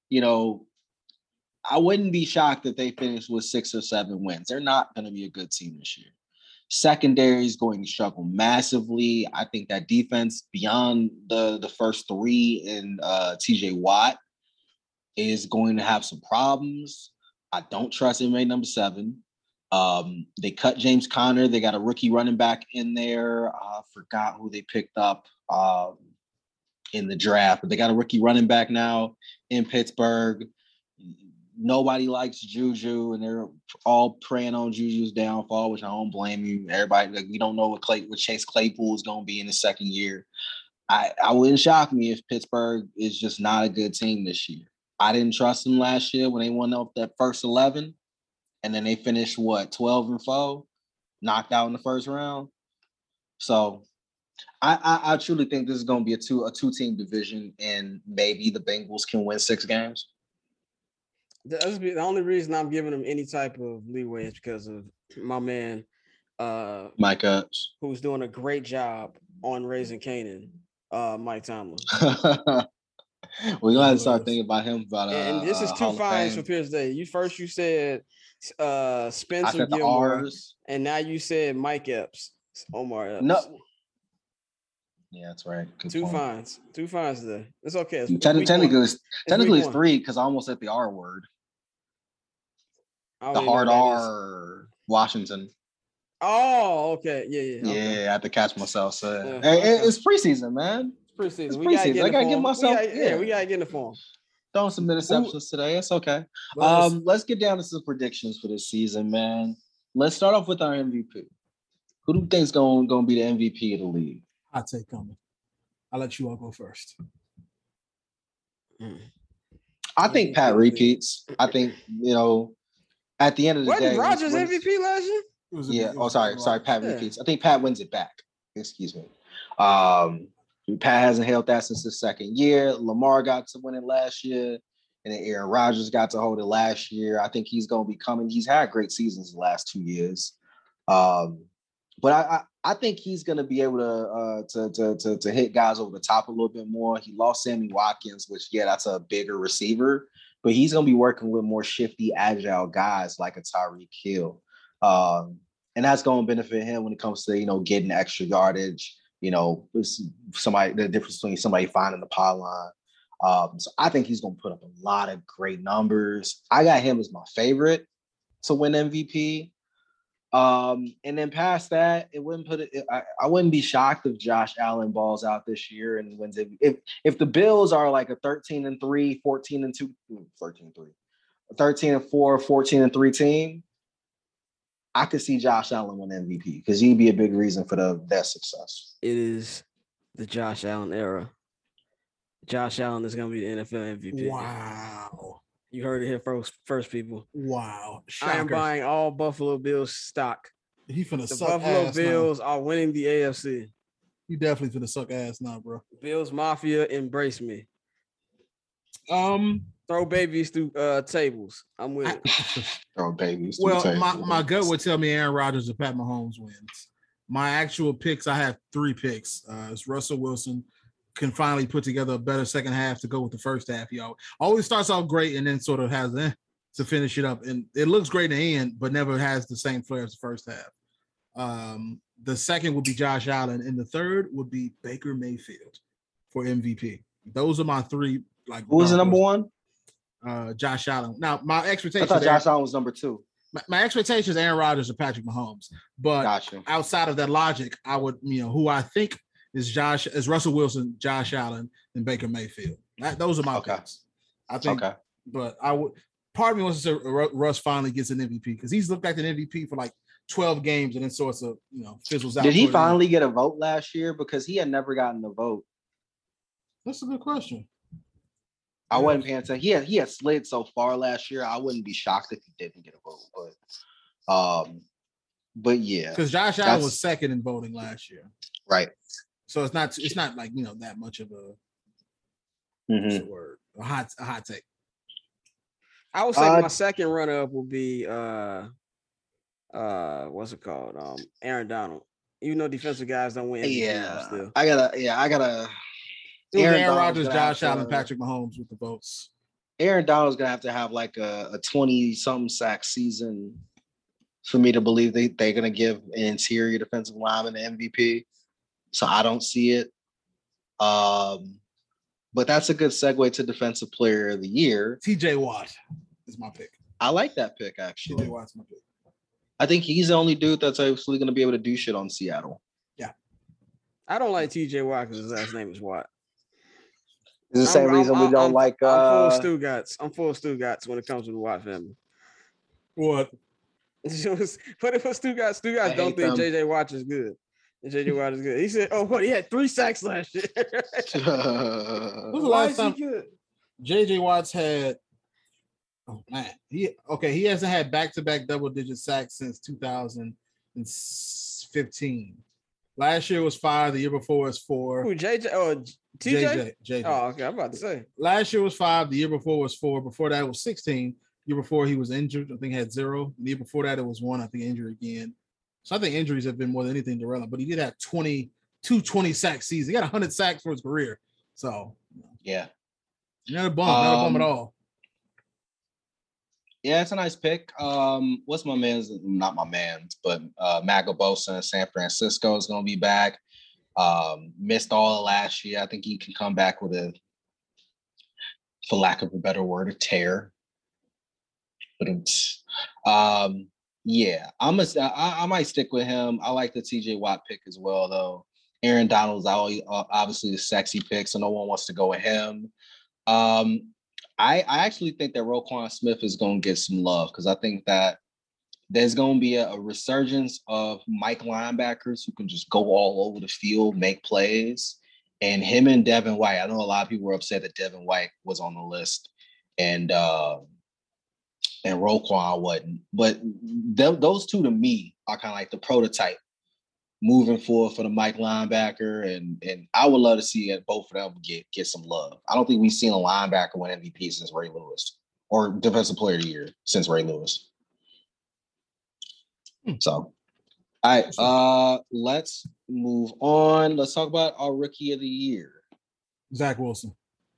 I wouldn't be shocked if they finish with 6 or 7 wins. They're not going to be a good team this year. Secondary is going to struggle massively. I think that defense beyond the first 3 in TJ Watt is going to have some problems. I don't trust inmate number 7. They cut James Conner. They got a rookie running back in there. I forgot who they picked up in the draft, but they got a rookie running back now in Pittsburgh. Nobody likes Juju, and they're all preying on Juju's downfall, which I don't blame you. Everybody, we don't know what Chase Claypool is going to be in his second year. I wouldn't shock me if Pittsburgh is just not a good team this year. I didn't trust them last year when they won off that first 11. And then they finished 12-4, knocked out in the first round. So I truly think this is going to be a two-team division, and maybe the Bengals can win 6 games. The only reason I'm giving them any type of leeway is because of my man Mike Epps, who's doing a great job on Raising Canaan, Mike Tomlin. We're gonna have to start thinking about him. And this is 2 fines for Pierce Day. You said Spencer Gilmore, and now you said Mike Epps, Omar Epps. No, Yeah, that's right. Good Two point. fines. Two fines today. It's okay. Technically, it's 3 because I almost said the R word. The hard R, Washington. Oh, okay. Yeah. Yeah, Okay. I have to catch myself. So it's preseason, man. It's preseason. It's We gotta get in the I gotta form. give myself. We gotta get in the form. Throwing some interceptions today. It's okay. Let's get down to some predictions for this season, man. Let's start off with our MVP. Who do you think's gonna be the MVP of the league? I'll take coming. I'll let you all go first. I think Pat repeats. I think, at the end of the day. Rodgers MVP last year? Sorry. Pat repeats. I think Pat wins it back. Excuse me. Pat hasn't held that since his second year. Lamar got to win it last year, and then Aaron Rodgers got to hold it last year. I think he's going to be coming. He's had great seasons the last 2 years. But I think he's going to be able to hit guys over the top a little bit more. He lost Sammy Watkins, which, that's a bigger receiver, but he's going to be working with more shifty, agile guys like a Tyreek Hill. And that's going to benefit him when it comes to, getting extra yardage, the difference between somebody finding the pylon. So I think he's going to put up a lot of great numbers. I got him as my favorite to win MVP. And then past that, I wouldn't be shocked if Josh Allen balls out this year and wins it. If the Bills are like a 13-3, 14-2, 13-3, 13-4, 14-3 team, I could see Josh Allen win MVP because he'd be a big reason for their success. It is the Josh Allen era. Josh Allen is going to be the NFL MVP. Wow. You heard it here first, people. Wow. Shocker. I am buying all Buffalo Bills stock. He finna the suck Buffalo ass Bills now. Are winning the AFC. You definitely finna suck ass now, bro. Bills Mafia, embrace me. Throw babies through tables. I'm with it. Throw babies through tables. Well, my gut would tell me Aaron Rodgers or Pat Mahomes wins. My actual picks, I have 3 picks. It's Russell Wilson can finally put together a better second half to go with the first half. He always starts off great and then sort of has to finish it up. And it looks great in the end, but never has the same flair as the first half. The second would be Josh Allen, and the third would be Baker Mayfield for MVP. Those are my 3. Who was the number 1? Josh Allen. Now, my expectation. I thought Josh Allen was number 2. My expectation is Aaron Rodgers or Patrick Mahomes. But outside of that logic, I would, who I think is Russell Wilson, Josh Allen, and Baker Mayfield. Those are my picks. I think. Okay. But I would. Part of me wants to say Russ finally gets an MVP because he's looked like an MVP for like 12 games and then sorts of fizzles out. Did he finally get a vote last year? Because he had never gotten a vote. That's a good question. I wasn't paying attention. He had slid so far last year. I wouldn't be shocked if he didn't get a vote. But yeah, because Josh Allen was second in voting last year, right? So it's not like that much of a hot take. I would say my second runner up will be what's it called? Aaron Donald. Even though defensive guys don't win. Still. I gotta. Aaron Rodgers, Josh Allen, Patrick Mahomes with the votes. Aaron Donald's gonna have like a 20-something sack season for me to believe they're gonna give an interior defensive lineman the MVP. So I don't see it. But that's a good segue to Defensive Player of the Year. TJ Watt is my pick. I like that pick actually. TJ Watt's my pick. I think he's the only dude that's actually going to be able to do shit on Seattle. Yeah. I don't like TJ Watt because his last name is Watt. It's the same reason we don't like. I'm full of Stugatz. I'm full of Stugatz when it comes to the Watt family. What? But if it's Stugatz don't think JJ Watt is good. JJ Watt is good. He said, "Oh, what? He had 3 sacks last year." When's the last time JJ Watt's had? Oh man, he hasn't had back-to-back double-digit sacks since 2015. Last year was 5. The year before was 4. Who, JJ? Oh, TJ? JJ. Oh, okay. I'm about to say. Last year was 5. The year before was 4. Before that, it was 16. The year before, he was injured. I think he had 0. The year before that, it was 1. I think injured again. So I think injuries have been more than anything derailment. But he did have 20 sack seasons. He got 100 sacks for his career. So, yeah. Not a bum at all. Yeah, it's a nice pick. What's my man's? Not my man's, but Maga Bosa in San Francisco is going to be back. Missed all of last year. I think he can come back with a, for lack of a better word, a tear. But yeah, I might stick with him. I like the TJ Watt pick as well, though. Aaron Donald's obviously the sexy pick, so no one wants to go with him. I actually think that Roquan Smith is going to get some love because I think that there's going to be a resurgence of Mike linebackers who can just go all over the field, make plays. And him and Devin White, I know a lot of people were upset that Devin White was on the list and Roquan wasn't. But those two to me are kind of like the prototype moving forward for the Mike linebacker. And I would love to see both of them get some love. I don't think we've seen a linebacker win MVP since Ray Lewis or Defensive Player of the Year since Ray Lewis. So, all right, let's move on. Let's talk about our Rookie of the Year. Zach Wilson.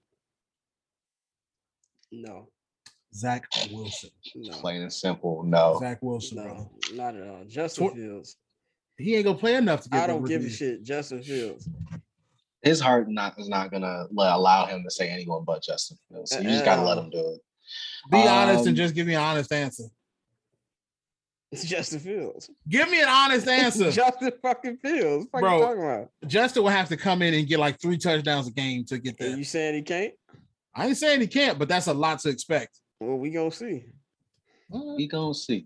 No. Zach Wilson. No. Plain and simple, no. Zach Wilson, No, bro. not at all. Justin Fields. He ain't gonna play enough to get. I don't give a shit. Justin Fields. His heart is not gonna allow him to say anyone but Justin Fields. So you just gotta let him do it. Be honest and just give me an honest answer. It's Justin Fields. Give me an honest answer. Justin fucking Fields. What bro, are you talking about? Justin will have to come in and get like 3 touchdowns a game to get there. You saying he can't? I ain't saying he can't, but that's a lot to expect. Well, we gonna see. We gonna see.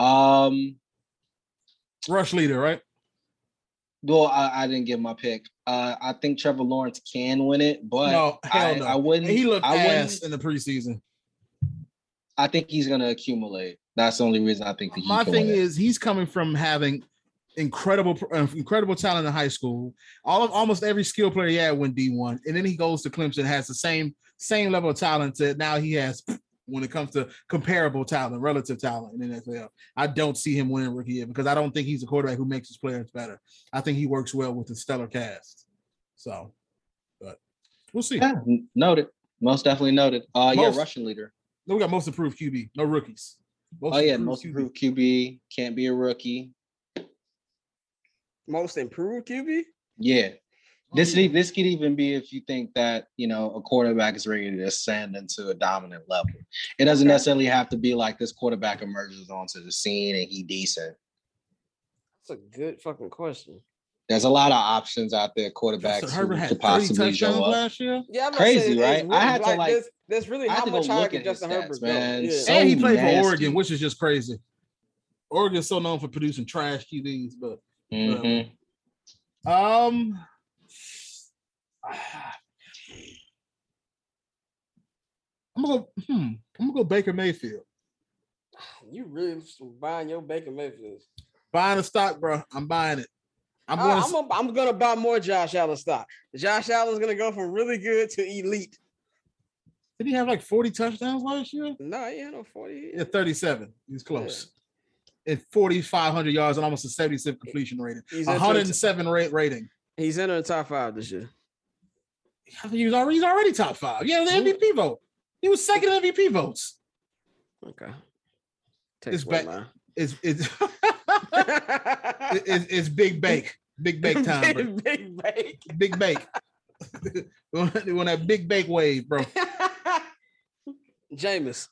Rush leader, right? Well, I didn't give my pick. I think Trevor Lawrence can win it, but no, hell no. I wouldn't. He looked ass in the preseason. I think he's gonna accumulate. That's the only reason I think that my thing is he's coming from having incredible talent in high school. Almost every skill player he had went D1, and then he goes to Clemson, has the same level of talent that now he has when it comes to comparable talent, relative talent in the NFL. I don't see him winning Rookie Year because I don't think he's a quarterback who makes his players better. I think he works well with the stellar cast. So, but we'll see. Yeah, noted. Most definitely noted. Yeah, rushing leader. No, we got most improved QB, no rookies. Most improved QB can't be a rookie. Most improved QB? Yeah. This could even be if you think that, a quarterback is ready to ascend into a dominant level. It doesn't necessarily have to be like this quarterback emerges onto the scene and he decent. That's a good fucking question. There's a lot of options out there, quarterbacks who could possibly show up. Last year? Yeah, crazy, right? Really, I had to there's really how much higher can Justin Herbert go? Man. Yeah. So and he played nasty. for Oregon, which is just crazy. Oregon's so known for producing trash QBs, but I'm gonna go Baker Mayfield. You really buying your Baker Mayfield? Buying the stock, bro. I'm buying it. I'm gonna buy more Josh Allen stock. Josh Allen's gonna go from really good to elite. Did he have like 40 touchdowns last year? No, he had no 40. Yeah, 37. He's close. Yeah. At 4,500 yards and almost a 77 completion rating. 107 rating. He's in the top 5 this year. He's already top 5. Yeah, the MVP vote. He was second MVP votes. Okay. It's Big Bake. Big Bake time. Big Bake. Big Bake. When that Big Bake wave, bro. Jameis.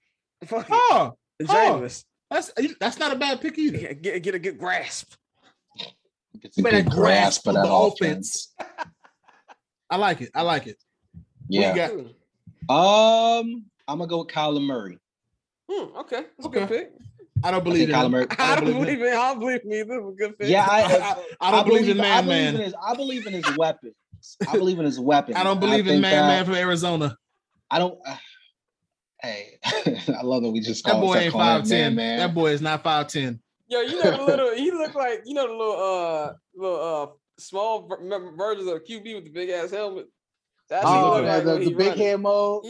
Jameis. That's not a bad pick either. Get a good grasp. It's a good grasp of the offense. I like it. Yeah. I'm gonna go with Kyler Murray. Okay. That's a good pick. I don't believe in Kyler Murray. I don't believe in either. A good pick. Yeah, I don't believe in man. I believe in his weapons. I believe in his weapons. I don't believe in man from Arizona. I don't. Hey, I love that we just that boy ain't 5'10". Man. That boy is not 5'10". Yo, he looked like the little small versions of QB with the big ass helmet. That's the big head mode.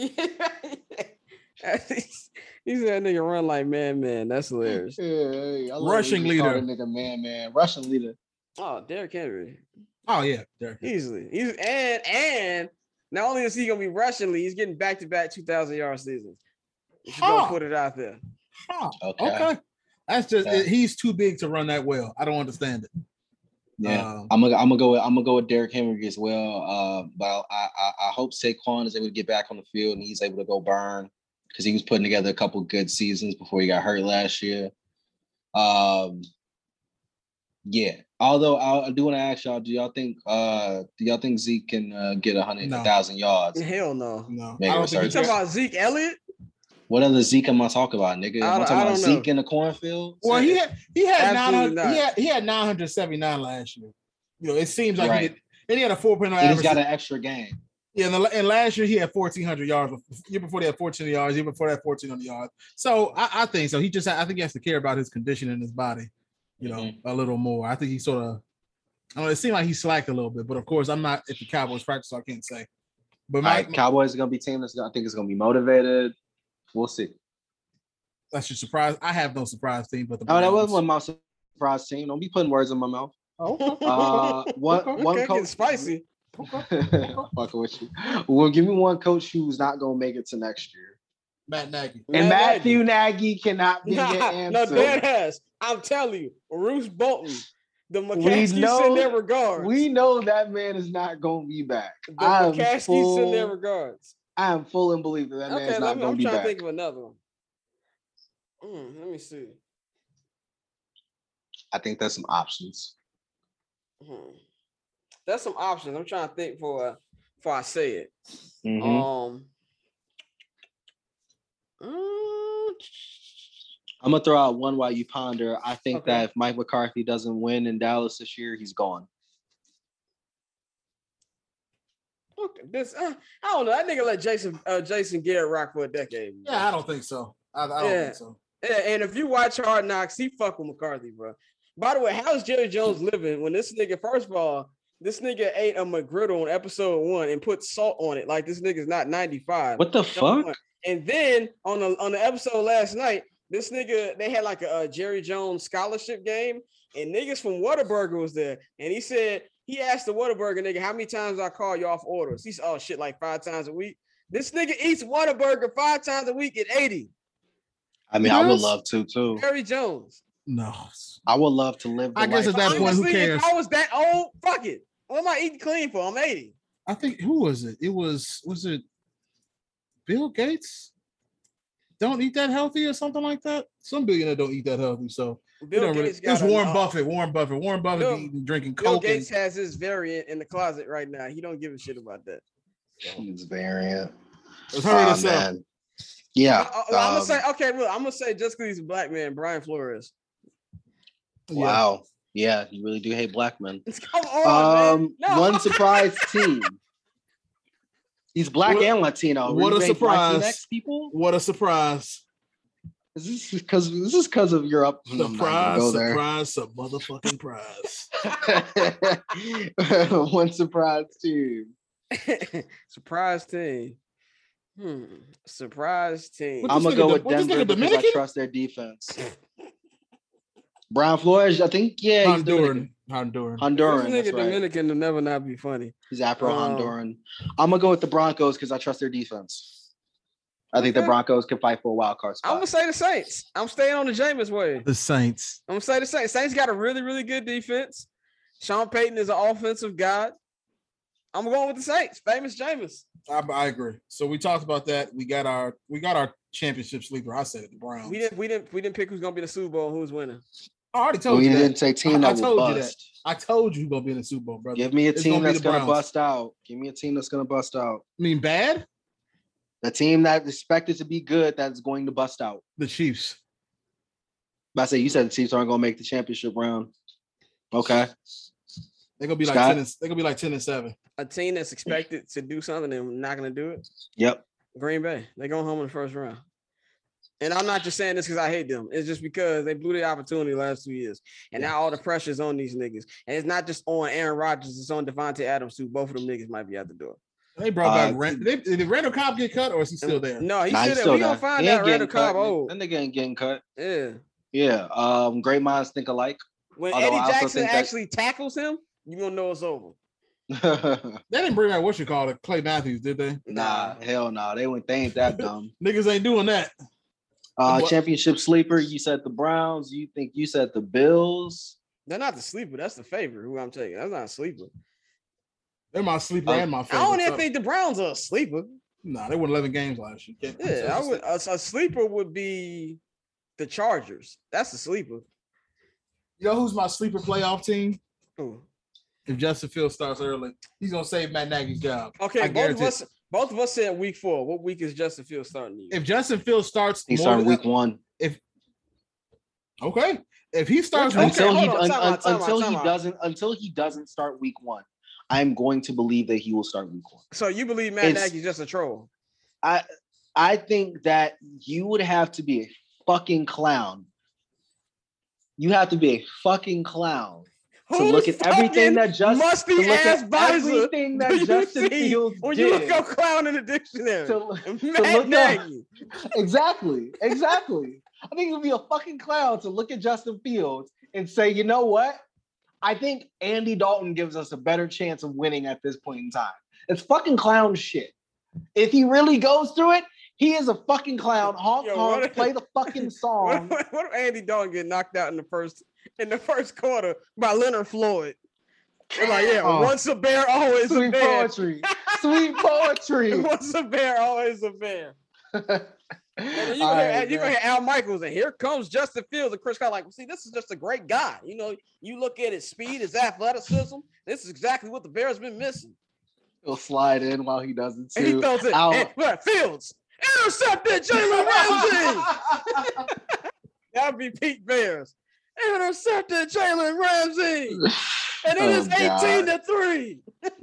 He said that nigga run like man. That's hilarious. Yeah, rushing leader. Nigga, man. Rushing leader. Oh, Derrick Henry. Oh yeah, Derrick Henry. Easily. And not only is he gonna be rushing lead, he's getting back-to-back 2,000-yard seasons. You gonna put it out there. Okay. That's just he's too big to run that well. I don't understand it. Yeah, I'm gonna go with Derrick Henry as well. But I hope Saquon is able to get back on the field and he's able to go burn because he was putting together a couple good seasons before he got hurt last year. Yeah. Although I do want to ask y'all, do y'all think Zeke can get 1,000 yards? Hell no. No. I don't think you talking about Zeke Elliott? What other Zeke am I talking about, nigga? Am I talking about Zeke in the cornfield? Well, he had 979 last year. You know, it seems like he had a 4.0 average. He's got an extra game. Yeah, and last year he had 1,400 yards. Year before they had 1,400 yards. Year before that, 1,400 yards. I think so. I think he has to care about his condition in his body, you know, a little more. I think he sort of. I don't know. It seemed like he slacked a little bit, but of course, I'm not at the Cowboys practice, so I can't say. But Cowboys are gonna be a team I think it's gonna be motivated. We'll see. That's your surprise. I have no surprise team, but that wasn't my surprise team. Don't be putting words in my mouth. One coach spicy. Fucking with you. Well, give me one coach who's not gonna make it to next year. Matt Nagy. And Matthew Nagy cannot be your answer. No, dead ass. I'm telling you, Bruce Bolton. The McCaskies send their regards. We know that man is not going to be back. The McCaskies send their regards. I am full in belief that man is not going to be back. I'm trying to think of another one. Let me see. I think there's some options. That's some options. I'm trying to think before I say it. I'm gonna throw out one while you ponder. I think that if Mike McCarthy doesn't win in Dallas this year, he's gone. Okay, I don't know. That nigga let Jason Garrett rock for a decade. Yeah, I don't think so. I don't think so. Yeah, and if you watch Hard Knocks, he fuck with McCarthy, bro. By the way, how's Jerry Jones living when this nigga? First of all, this nigga ate a McGriddle on episode 1 and put salt on it. Like this nigga's not 95. What the fuck? And then on the episode last night. This nigga, they had like a Jerry Jones scholarship game, and niggas from Whataburger was there. And he asked the Whataburger nigga, how many times I call you off orders? He said, oh shit, like 5 times a week. This nigga eats Whataburger 5 times a week at 80. I mean, I would love to too. Jerry Jones. No. I would love to live. I guess at that point, who cares? If I was that old, fuck it. What am I eating clean for? I'm 80. I think, who was it? Was it Bill Gates? Don't eat that healthy or something like that. Some billionaire don't eat that healthy. So Bill Gates it's Warren Buffett. Warren Buffett eating, drinking Coke. Bill Gates has his variant in the closet right now. He don't give a shit about that. His variant. Let's hurry this up. Yeah. I'm gonna say, look, I'm gonna say just because he's a black man, Brian Flores. Wow. Yeah, you really do hate black men. Come on, man. No. One surprise team. He's black and Latino. What a surprise! Latinx people? What a surprise! Is this because of your up? Surprise! A motherfucking prize! One surprise team. Surprise team. Surprise team. I'm gonna go with Denver because I trust their defense. Brian Flores, I think, Honduran. This nigga Dominican will never not be funny. He's Afro-Honduran. I'm gonna go with the Broncos because I trust their defense. I think the Broncos can fight for a wild card spot. I'm gonna say the Saints. I'm staying on the Jameis way. The Saints. I'm gonna say the Saints. Saints got a really, really good defense. Sean Payton is an offensive god. I'm going with the Saints. Famous Jameis. I agree. So we talked about that. We got our championship sleeper. I said it, the Browns. We didn't pick who's gonna be in the Super Bowl. Who's winning? I already told you. You didn't say team that will bust. I told you who's gonna be in the Super Bowl, brother. Give me a team that's gonna bust out. Give me a team that's gonna bust out. I mean, bad? The team that's expected to be good that's going to bust out. The Chiefs. I say you said the Chiefs aren't gonna make the championship round. Okay. They're gonna be like 10 and, they're gonna be like 10-7. A team that's expected to do something and not gonna do it. Yep. Green Bay. They're going home in the first round. And I'm not just saying this because I hate them. It's just because they blew the opportunity last 2 years. And now all the pressure's on these niggas. And it's not just on Aaron Rodgers, it's on Devontae Adams too. Both of them niggas might be out the door. They brought back did Randall Cobb get cut or is he still there? No, he's still there. We gonna find out Randall Cobb old. That nigga ain't getting cut. Yeah. Yeah. Great minds think alike. When Eddie Jackson actually tackles him, you gonna know it's over. They didn't bring back Clay Matthews, did they? Nah, hell no. They ain't that dumb. Niggas ain't doing that. Championship sleeper, you said the Browns. You said the Bills. They're not the sleeper. That's the favorite. Who I'm taking. That's not a sleeper. They're my sleeper and my favorite. I don't even think the Browns are a sleeper. Nah, they won 11 games last year. Yeah, I would. A sleeper would be the Chargers. That's the sleeper. You know who's my sleeper playoff team? Who? If Justin Fields starts early, he's gonna save Matt Nagy's job. Okay, both of us said week 4. What week is Justin Fields starting? If Justin Fields starts, he's starting week 1. If he starts until he doesn't start week 1, I'm going to believe that he will start week 1. So you believe Matt Nagy's just a troll? I think that you would have to be a fucking clown. You have to be a fucking clown to look at everything that Justin Fields when did. You look up clown in the dictionary. Exactly. I think it would be a fucking clown to look at Justin Fields and say, you know what? I think Andy Dalton gives us a better chance of winning at this point in time. It's fucking clown shit. If he really goes through it, he is a fucking clown. Honk, play the fucking song. What if Andy Dalton get knocked out in the first quarter by Leonard Floyd? They're like, once a bear, always a bear. Sweet poetry. Once a bear, always a bear. And then you're gonna hear Al Michaels, and here comes Justin Fields, and Chris Scott like, see, this is just a great guy. You know, you look at his speed, his athleticism. This is exactly what the Bears been missing. He'll slide in while he does it too. And he throws it. Fields intercepted Jalen Ramsey. That'd be Pete Bears. Intercepted Jalen Ramsey. And it is 18-3.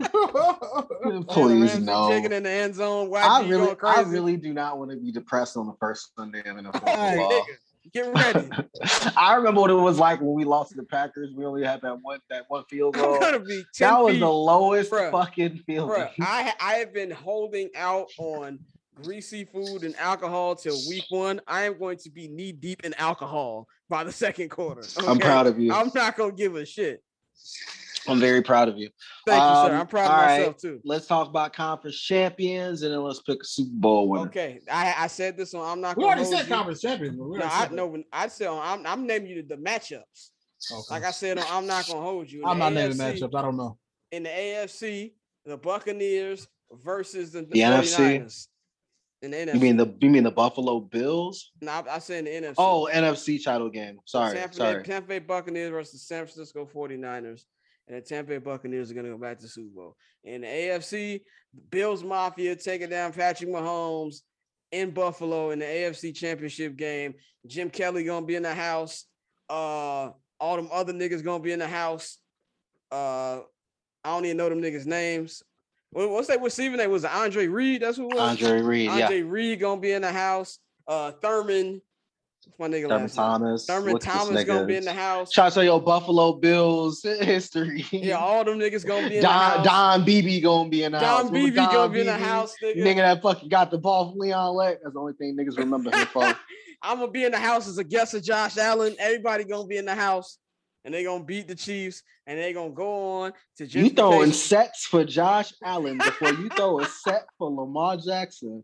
Please no. Jigging in the end zone. I really do not want to be depressed on the first Sunday of NFL football. Get ready. I remember what it was like when we lost to the Packers. We only had that one field goal. That was the lowest fucking field goal. I have been holding out on greasy food and alcohol till week 1. I am going to be knee deep in alcohol by the second quarter. Okay? I'm proud of you. I'm not gonna give a shit. I'm very proud of you. Thank you, sir. I'm proud of myself too. Let's talk about conference champions, and then let's pick a Super Bowl winner. Okay, I said this on. I'm not. We already said conference champions. I said I'm naming you the matchups. Okay. Like I said, I'm not gonna hold you. I'm not naming matchups. I don't know. In the AFC, the Buccaneers versus the NFC. In the NFC. You mean the Buffalo Bills? No, I said in the NFC. Oh, NFC title game. Sorry. Tampa Bay Buccaneers versus San Francisco 49ers. And the Tampa Bay Buccaneers are going to go back to the Super Bowl. In the AFC, Bills Mafia taking down Patrick Mahomes in Buffalo in the AFC Championship game. Jim Kelly going to be in the house. All them other niggas going to be in the house. I don't even know them niggas' names. What's that receiver name? Was it Andre Reed? That's who it was? Andre Reed, Andre Reed going to be in the house. Thurman. What's my nigga Thurman Thomas. Thurman Thomas gonna be in the house. Shout out to your Buffalo Bills history. Yeah, all them niggas gonna be in the house. Don Beebe gonna be in the house. Don Beebe gonna be in the house, nigga that fucking got the ball from Leon Lett. That's the only thing niggas remember him for. I'm gonna be in the house as a guest of Josh Allen. Everybody gonna be in the house, and they gonna beat the Chiefs, and they gonna go on to you throwing sets for Josh Allen before you throw a set for Lamar Jackson.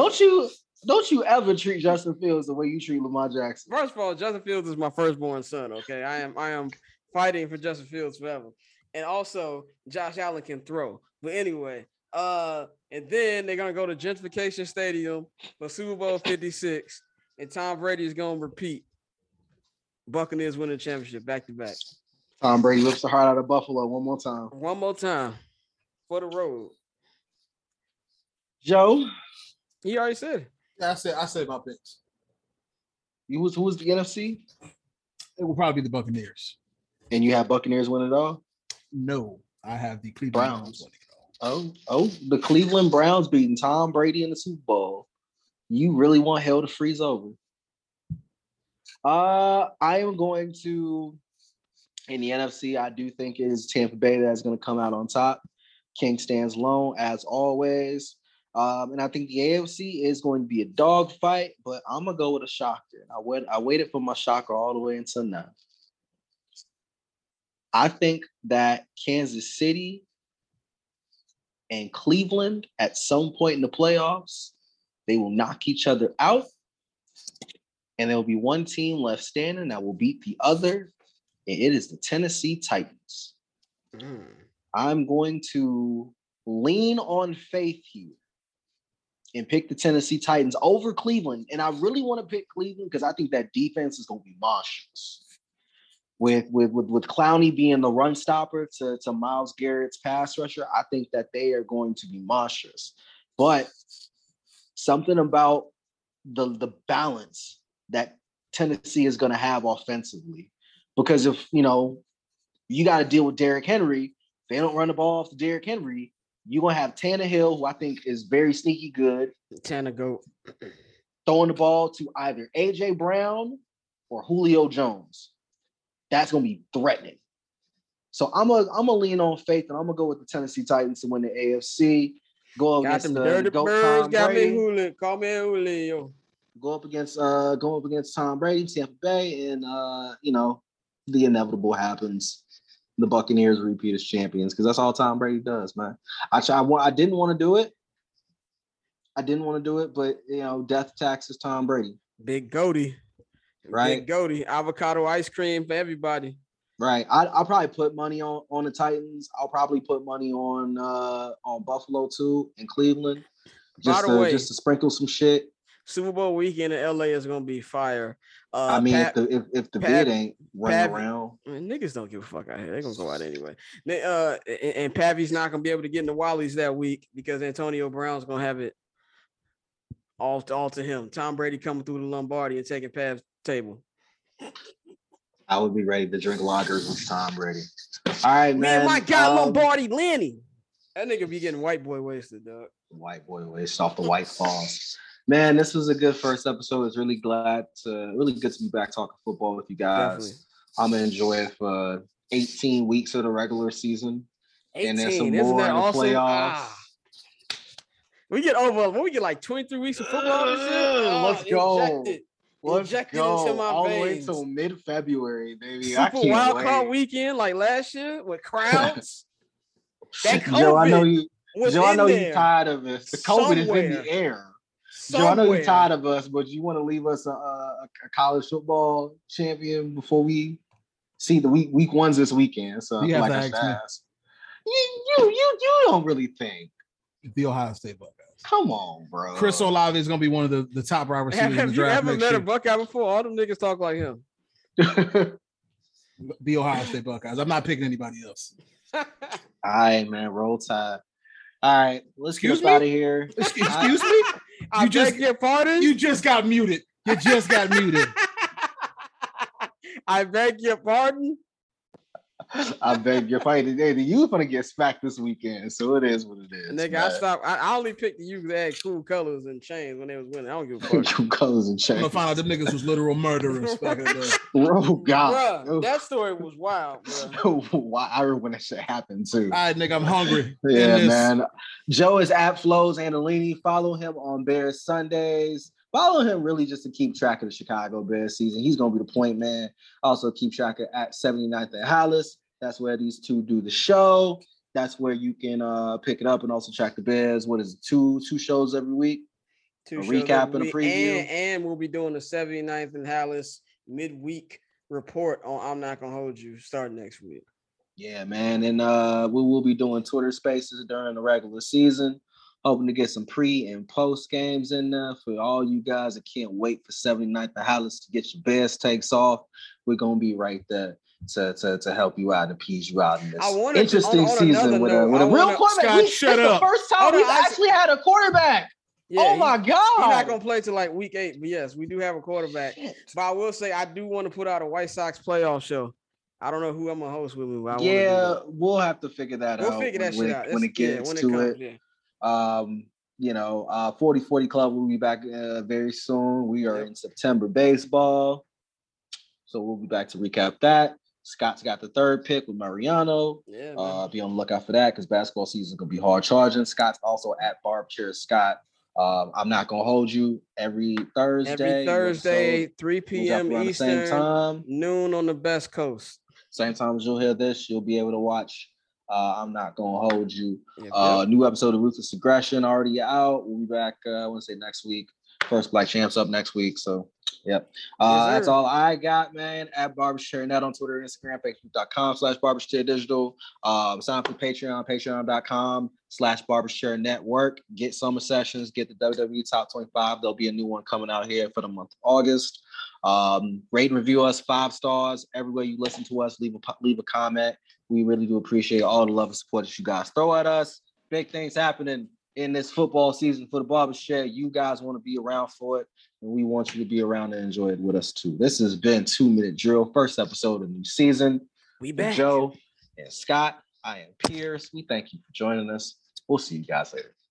Don't you ever treat Justin Fields the way you treat Lamar Jackson. First of all, Justin Fields is my firstborn son. Okay, I am fighting for Justin Fields forever, and also Josh Allen can throw. But anyway, and then they're gonna go to Gentrification Stadium for Super Bowl 56, and Tom Brady is gonna repeat. Buccaneers winning the championship back to back. Tom Brady lifts the heart out of Buffalo one more time. One more time for the road. Joe, he already said. Yeah, I said my picks. Who was the NFC? It will probably be the Buccaneers. And you have Buccaneers win it all? No, I have the Cleveland Browns winning it all. Oh, the Cleveland Browns beating Tom Brady in the Super Bowl. You really want hell to freeze over? I am going to, in the NFC, I do think it is Tampa Bay that's going to come out on top. King stands alone as always. And I think the AFC is going to be a dogfight, but I'm going to go with a shocker. I waited for my shocker all the way until now. I think that Kansas City and Cleveland, at some point in the playoffs, they will knock each other out, and there will be one team left standing that will beat the other and it is the Tennessee Titans. I'm going to lean on faith here and pick the Tennessee Titans over Cleveland. And I really want to pick Cleveland because I think that defense is going to be monstrous. With Clowney being the run stopper to Myles Garrett's pass rusher, I think that they are going to be monstrous. But something about the balance that Tennessee is going to have offensively, because if you got to deal with Derrick Henry, if they don't run the ball off to Derrick Henry, you're going to have Tannehill, who I think is very sneaky good. Tannehill throwing the ball to either A.J. Brown or Julio Jones. That's going to be threatening. So I'm gonna lean on faith, and I'm going to go with the Tennessee Titans to win the AFC. Go against the GOAT Tom Brady. Call me Julio. Go up against Tom Brady, Tampa Bay, and the inevitable happens. The Buccaneers repeat as champions because that's all Tom Brady does, man. I didn't want to do it. But death taxes Tom Brady. Big Goaty. Right. Big Goaty. Avocado ice cream for everybody. Right. I'll probably put money on the Titans. I'll probably put money on Buffalo too and Cleveland. Just to sprinkle some shit. Super Bowl weekend in LA is gonna be fire. If the bid ain't running around, niggas don't give a fuck out here. They're gonna go out anyway. And Pavy's not gonna be able to get in the Wallies that week because Antonio Brown's gonna have it all to him. Tom Brady coming through the Lombardi and taking Pav's table. I would be ready to drink lagers with Tom Brady. All right, man. Me and my guy Lombardi Lenny. That nigga be getting white boy wasted, dog. White boy wasted off the white claws. Man, this was a good first episode. It's really good to be back talking football with you guys. Definitely. I'm gonna enjoy it for 18 weeks of the regular season. 18. And then some Isn't more that in the awesome? playoffs. We get 23 weeks of football this year. Let's go. Injected into my all veins. the way till mid-February, baby. Super wild card weekend like last year with crowds. That COVID Joe, I know you. was Joe, I know in you're tired of us. The COVID is in the air. Joe, I know you're tired of us, but you want to leave us a college football champion before we see the week ones this weekend. So You have like to I should ask me. ask. You don't really think. The Ohio State Buckeyes. Come on, bro. Chris Olave is going to be one of the top wide receivers in the Have you draft ever next met year. a Buckeye before? All them niggas talk like him. The Ohio State Buckeyes. I'm not picking anybody else. All right, man. Roll Tide. All right, let's get Excuse us me? out of here. Excuse me? I beg your pardon? You just got muted. You just got muted. I beg your pardon? I beg your pardon. Hey, the youth gonna get smacked this weekend, so it is what it is. Nigga, man. I only picked the youth that had cool colors and chains when they was winning. I don't give a fuck. True colors and I'm chains. gonna find out them niggas was literal murderers back in the day. Oh God, Bruh, that story was wild, bro. Why I remember when that shit happened too. All right, nigga, I'm hungry. Yeah, man. Joe is at Flows Andolini. Follow him on Bears Sundays. Follow him really just to keep track of the Chicago Bears season. He's gonna be the point man. Also keep track of at 79th and Hollis. That's where these two do the show. That's where you can pick it up and also track the Bears. What is it? Two shows every week? Two A shows recap every and a preview. week. And we'll be doing the 79th and Hallis midweek report on I'm Not Gonna Hold You starting next week. Yeah, man. And we will be doing Twitter spaces during the regular season. Hoping to get some pre and post games in there for all you guys that can't wait for 79th and Hollis to get your Bears takes off. We're gonna be right there to help you out and appease you out in this interesting season with a real quarterback. Shut it's up. the first time we've actually had a quarterback. Yeah, oh my God. He's not gonna play till like week 8, but yes, we do have a quarterback. Shit. But I will say I do want to put out a White Sox playoff show. I don't know who I'm gonna host with me. We'll have to figure that out. We'll figure that shit out when it gets to comes, it. Yeah. 40/40 Club will be back very soon. We are in September baseball. So we'll be back to recap that. Scott's got the third pick with Mariano. Yeah, be on the lookout for that because basketball season is gonna be hard charging. Scott's also at Barb Chair Scott. I'm not gonna hold you every Thursday. 3 p.m. Eastern, same time. noon on the Best Coast. Same time as you'll hear this, you'll be able to watch. I'm not gonna hold you. Yep. New episode of Ruthless Aggression already out. We'll be back. I want to say next week First Black Champs up next week. So, yep. Yes, That's sir. all I got, man. At BarberShareNet on Twitter, Instagram, Facebook.com/BarberShareDigital. Sign up for Patreon, Patreon.com/BarberShareNetwork. Get Summer Sessions, get the WWE Top 25. There'll be a new one coming out here for the month of August. Rate and review us 5 stars everywhere you listen to us. Leave a comment. We really do appreciate all the love and support that you guys throw at us. Big things happening in this football season for the Barbershare. You guys want to be around for it, and we want you to be around and enjoy it with us too. This has been 2 Minute Drill, first episode of the new season. We back. Joe and Scott, I am Pierce. We thank you for joining us. We'll see you guys later.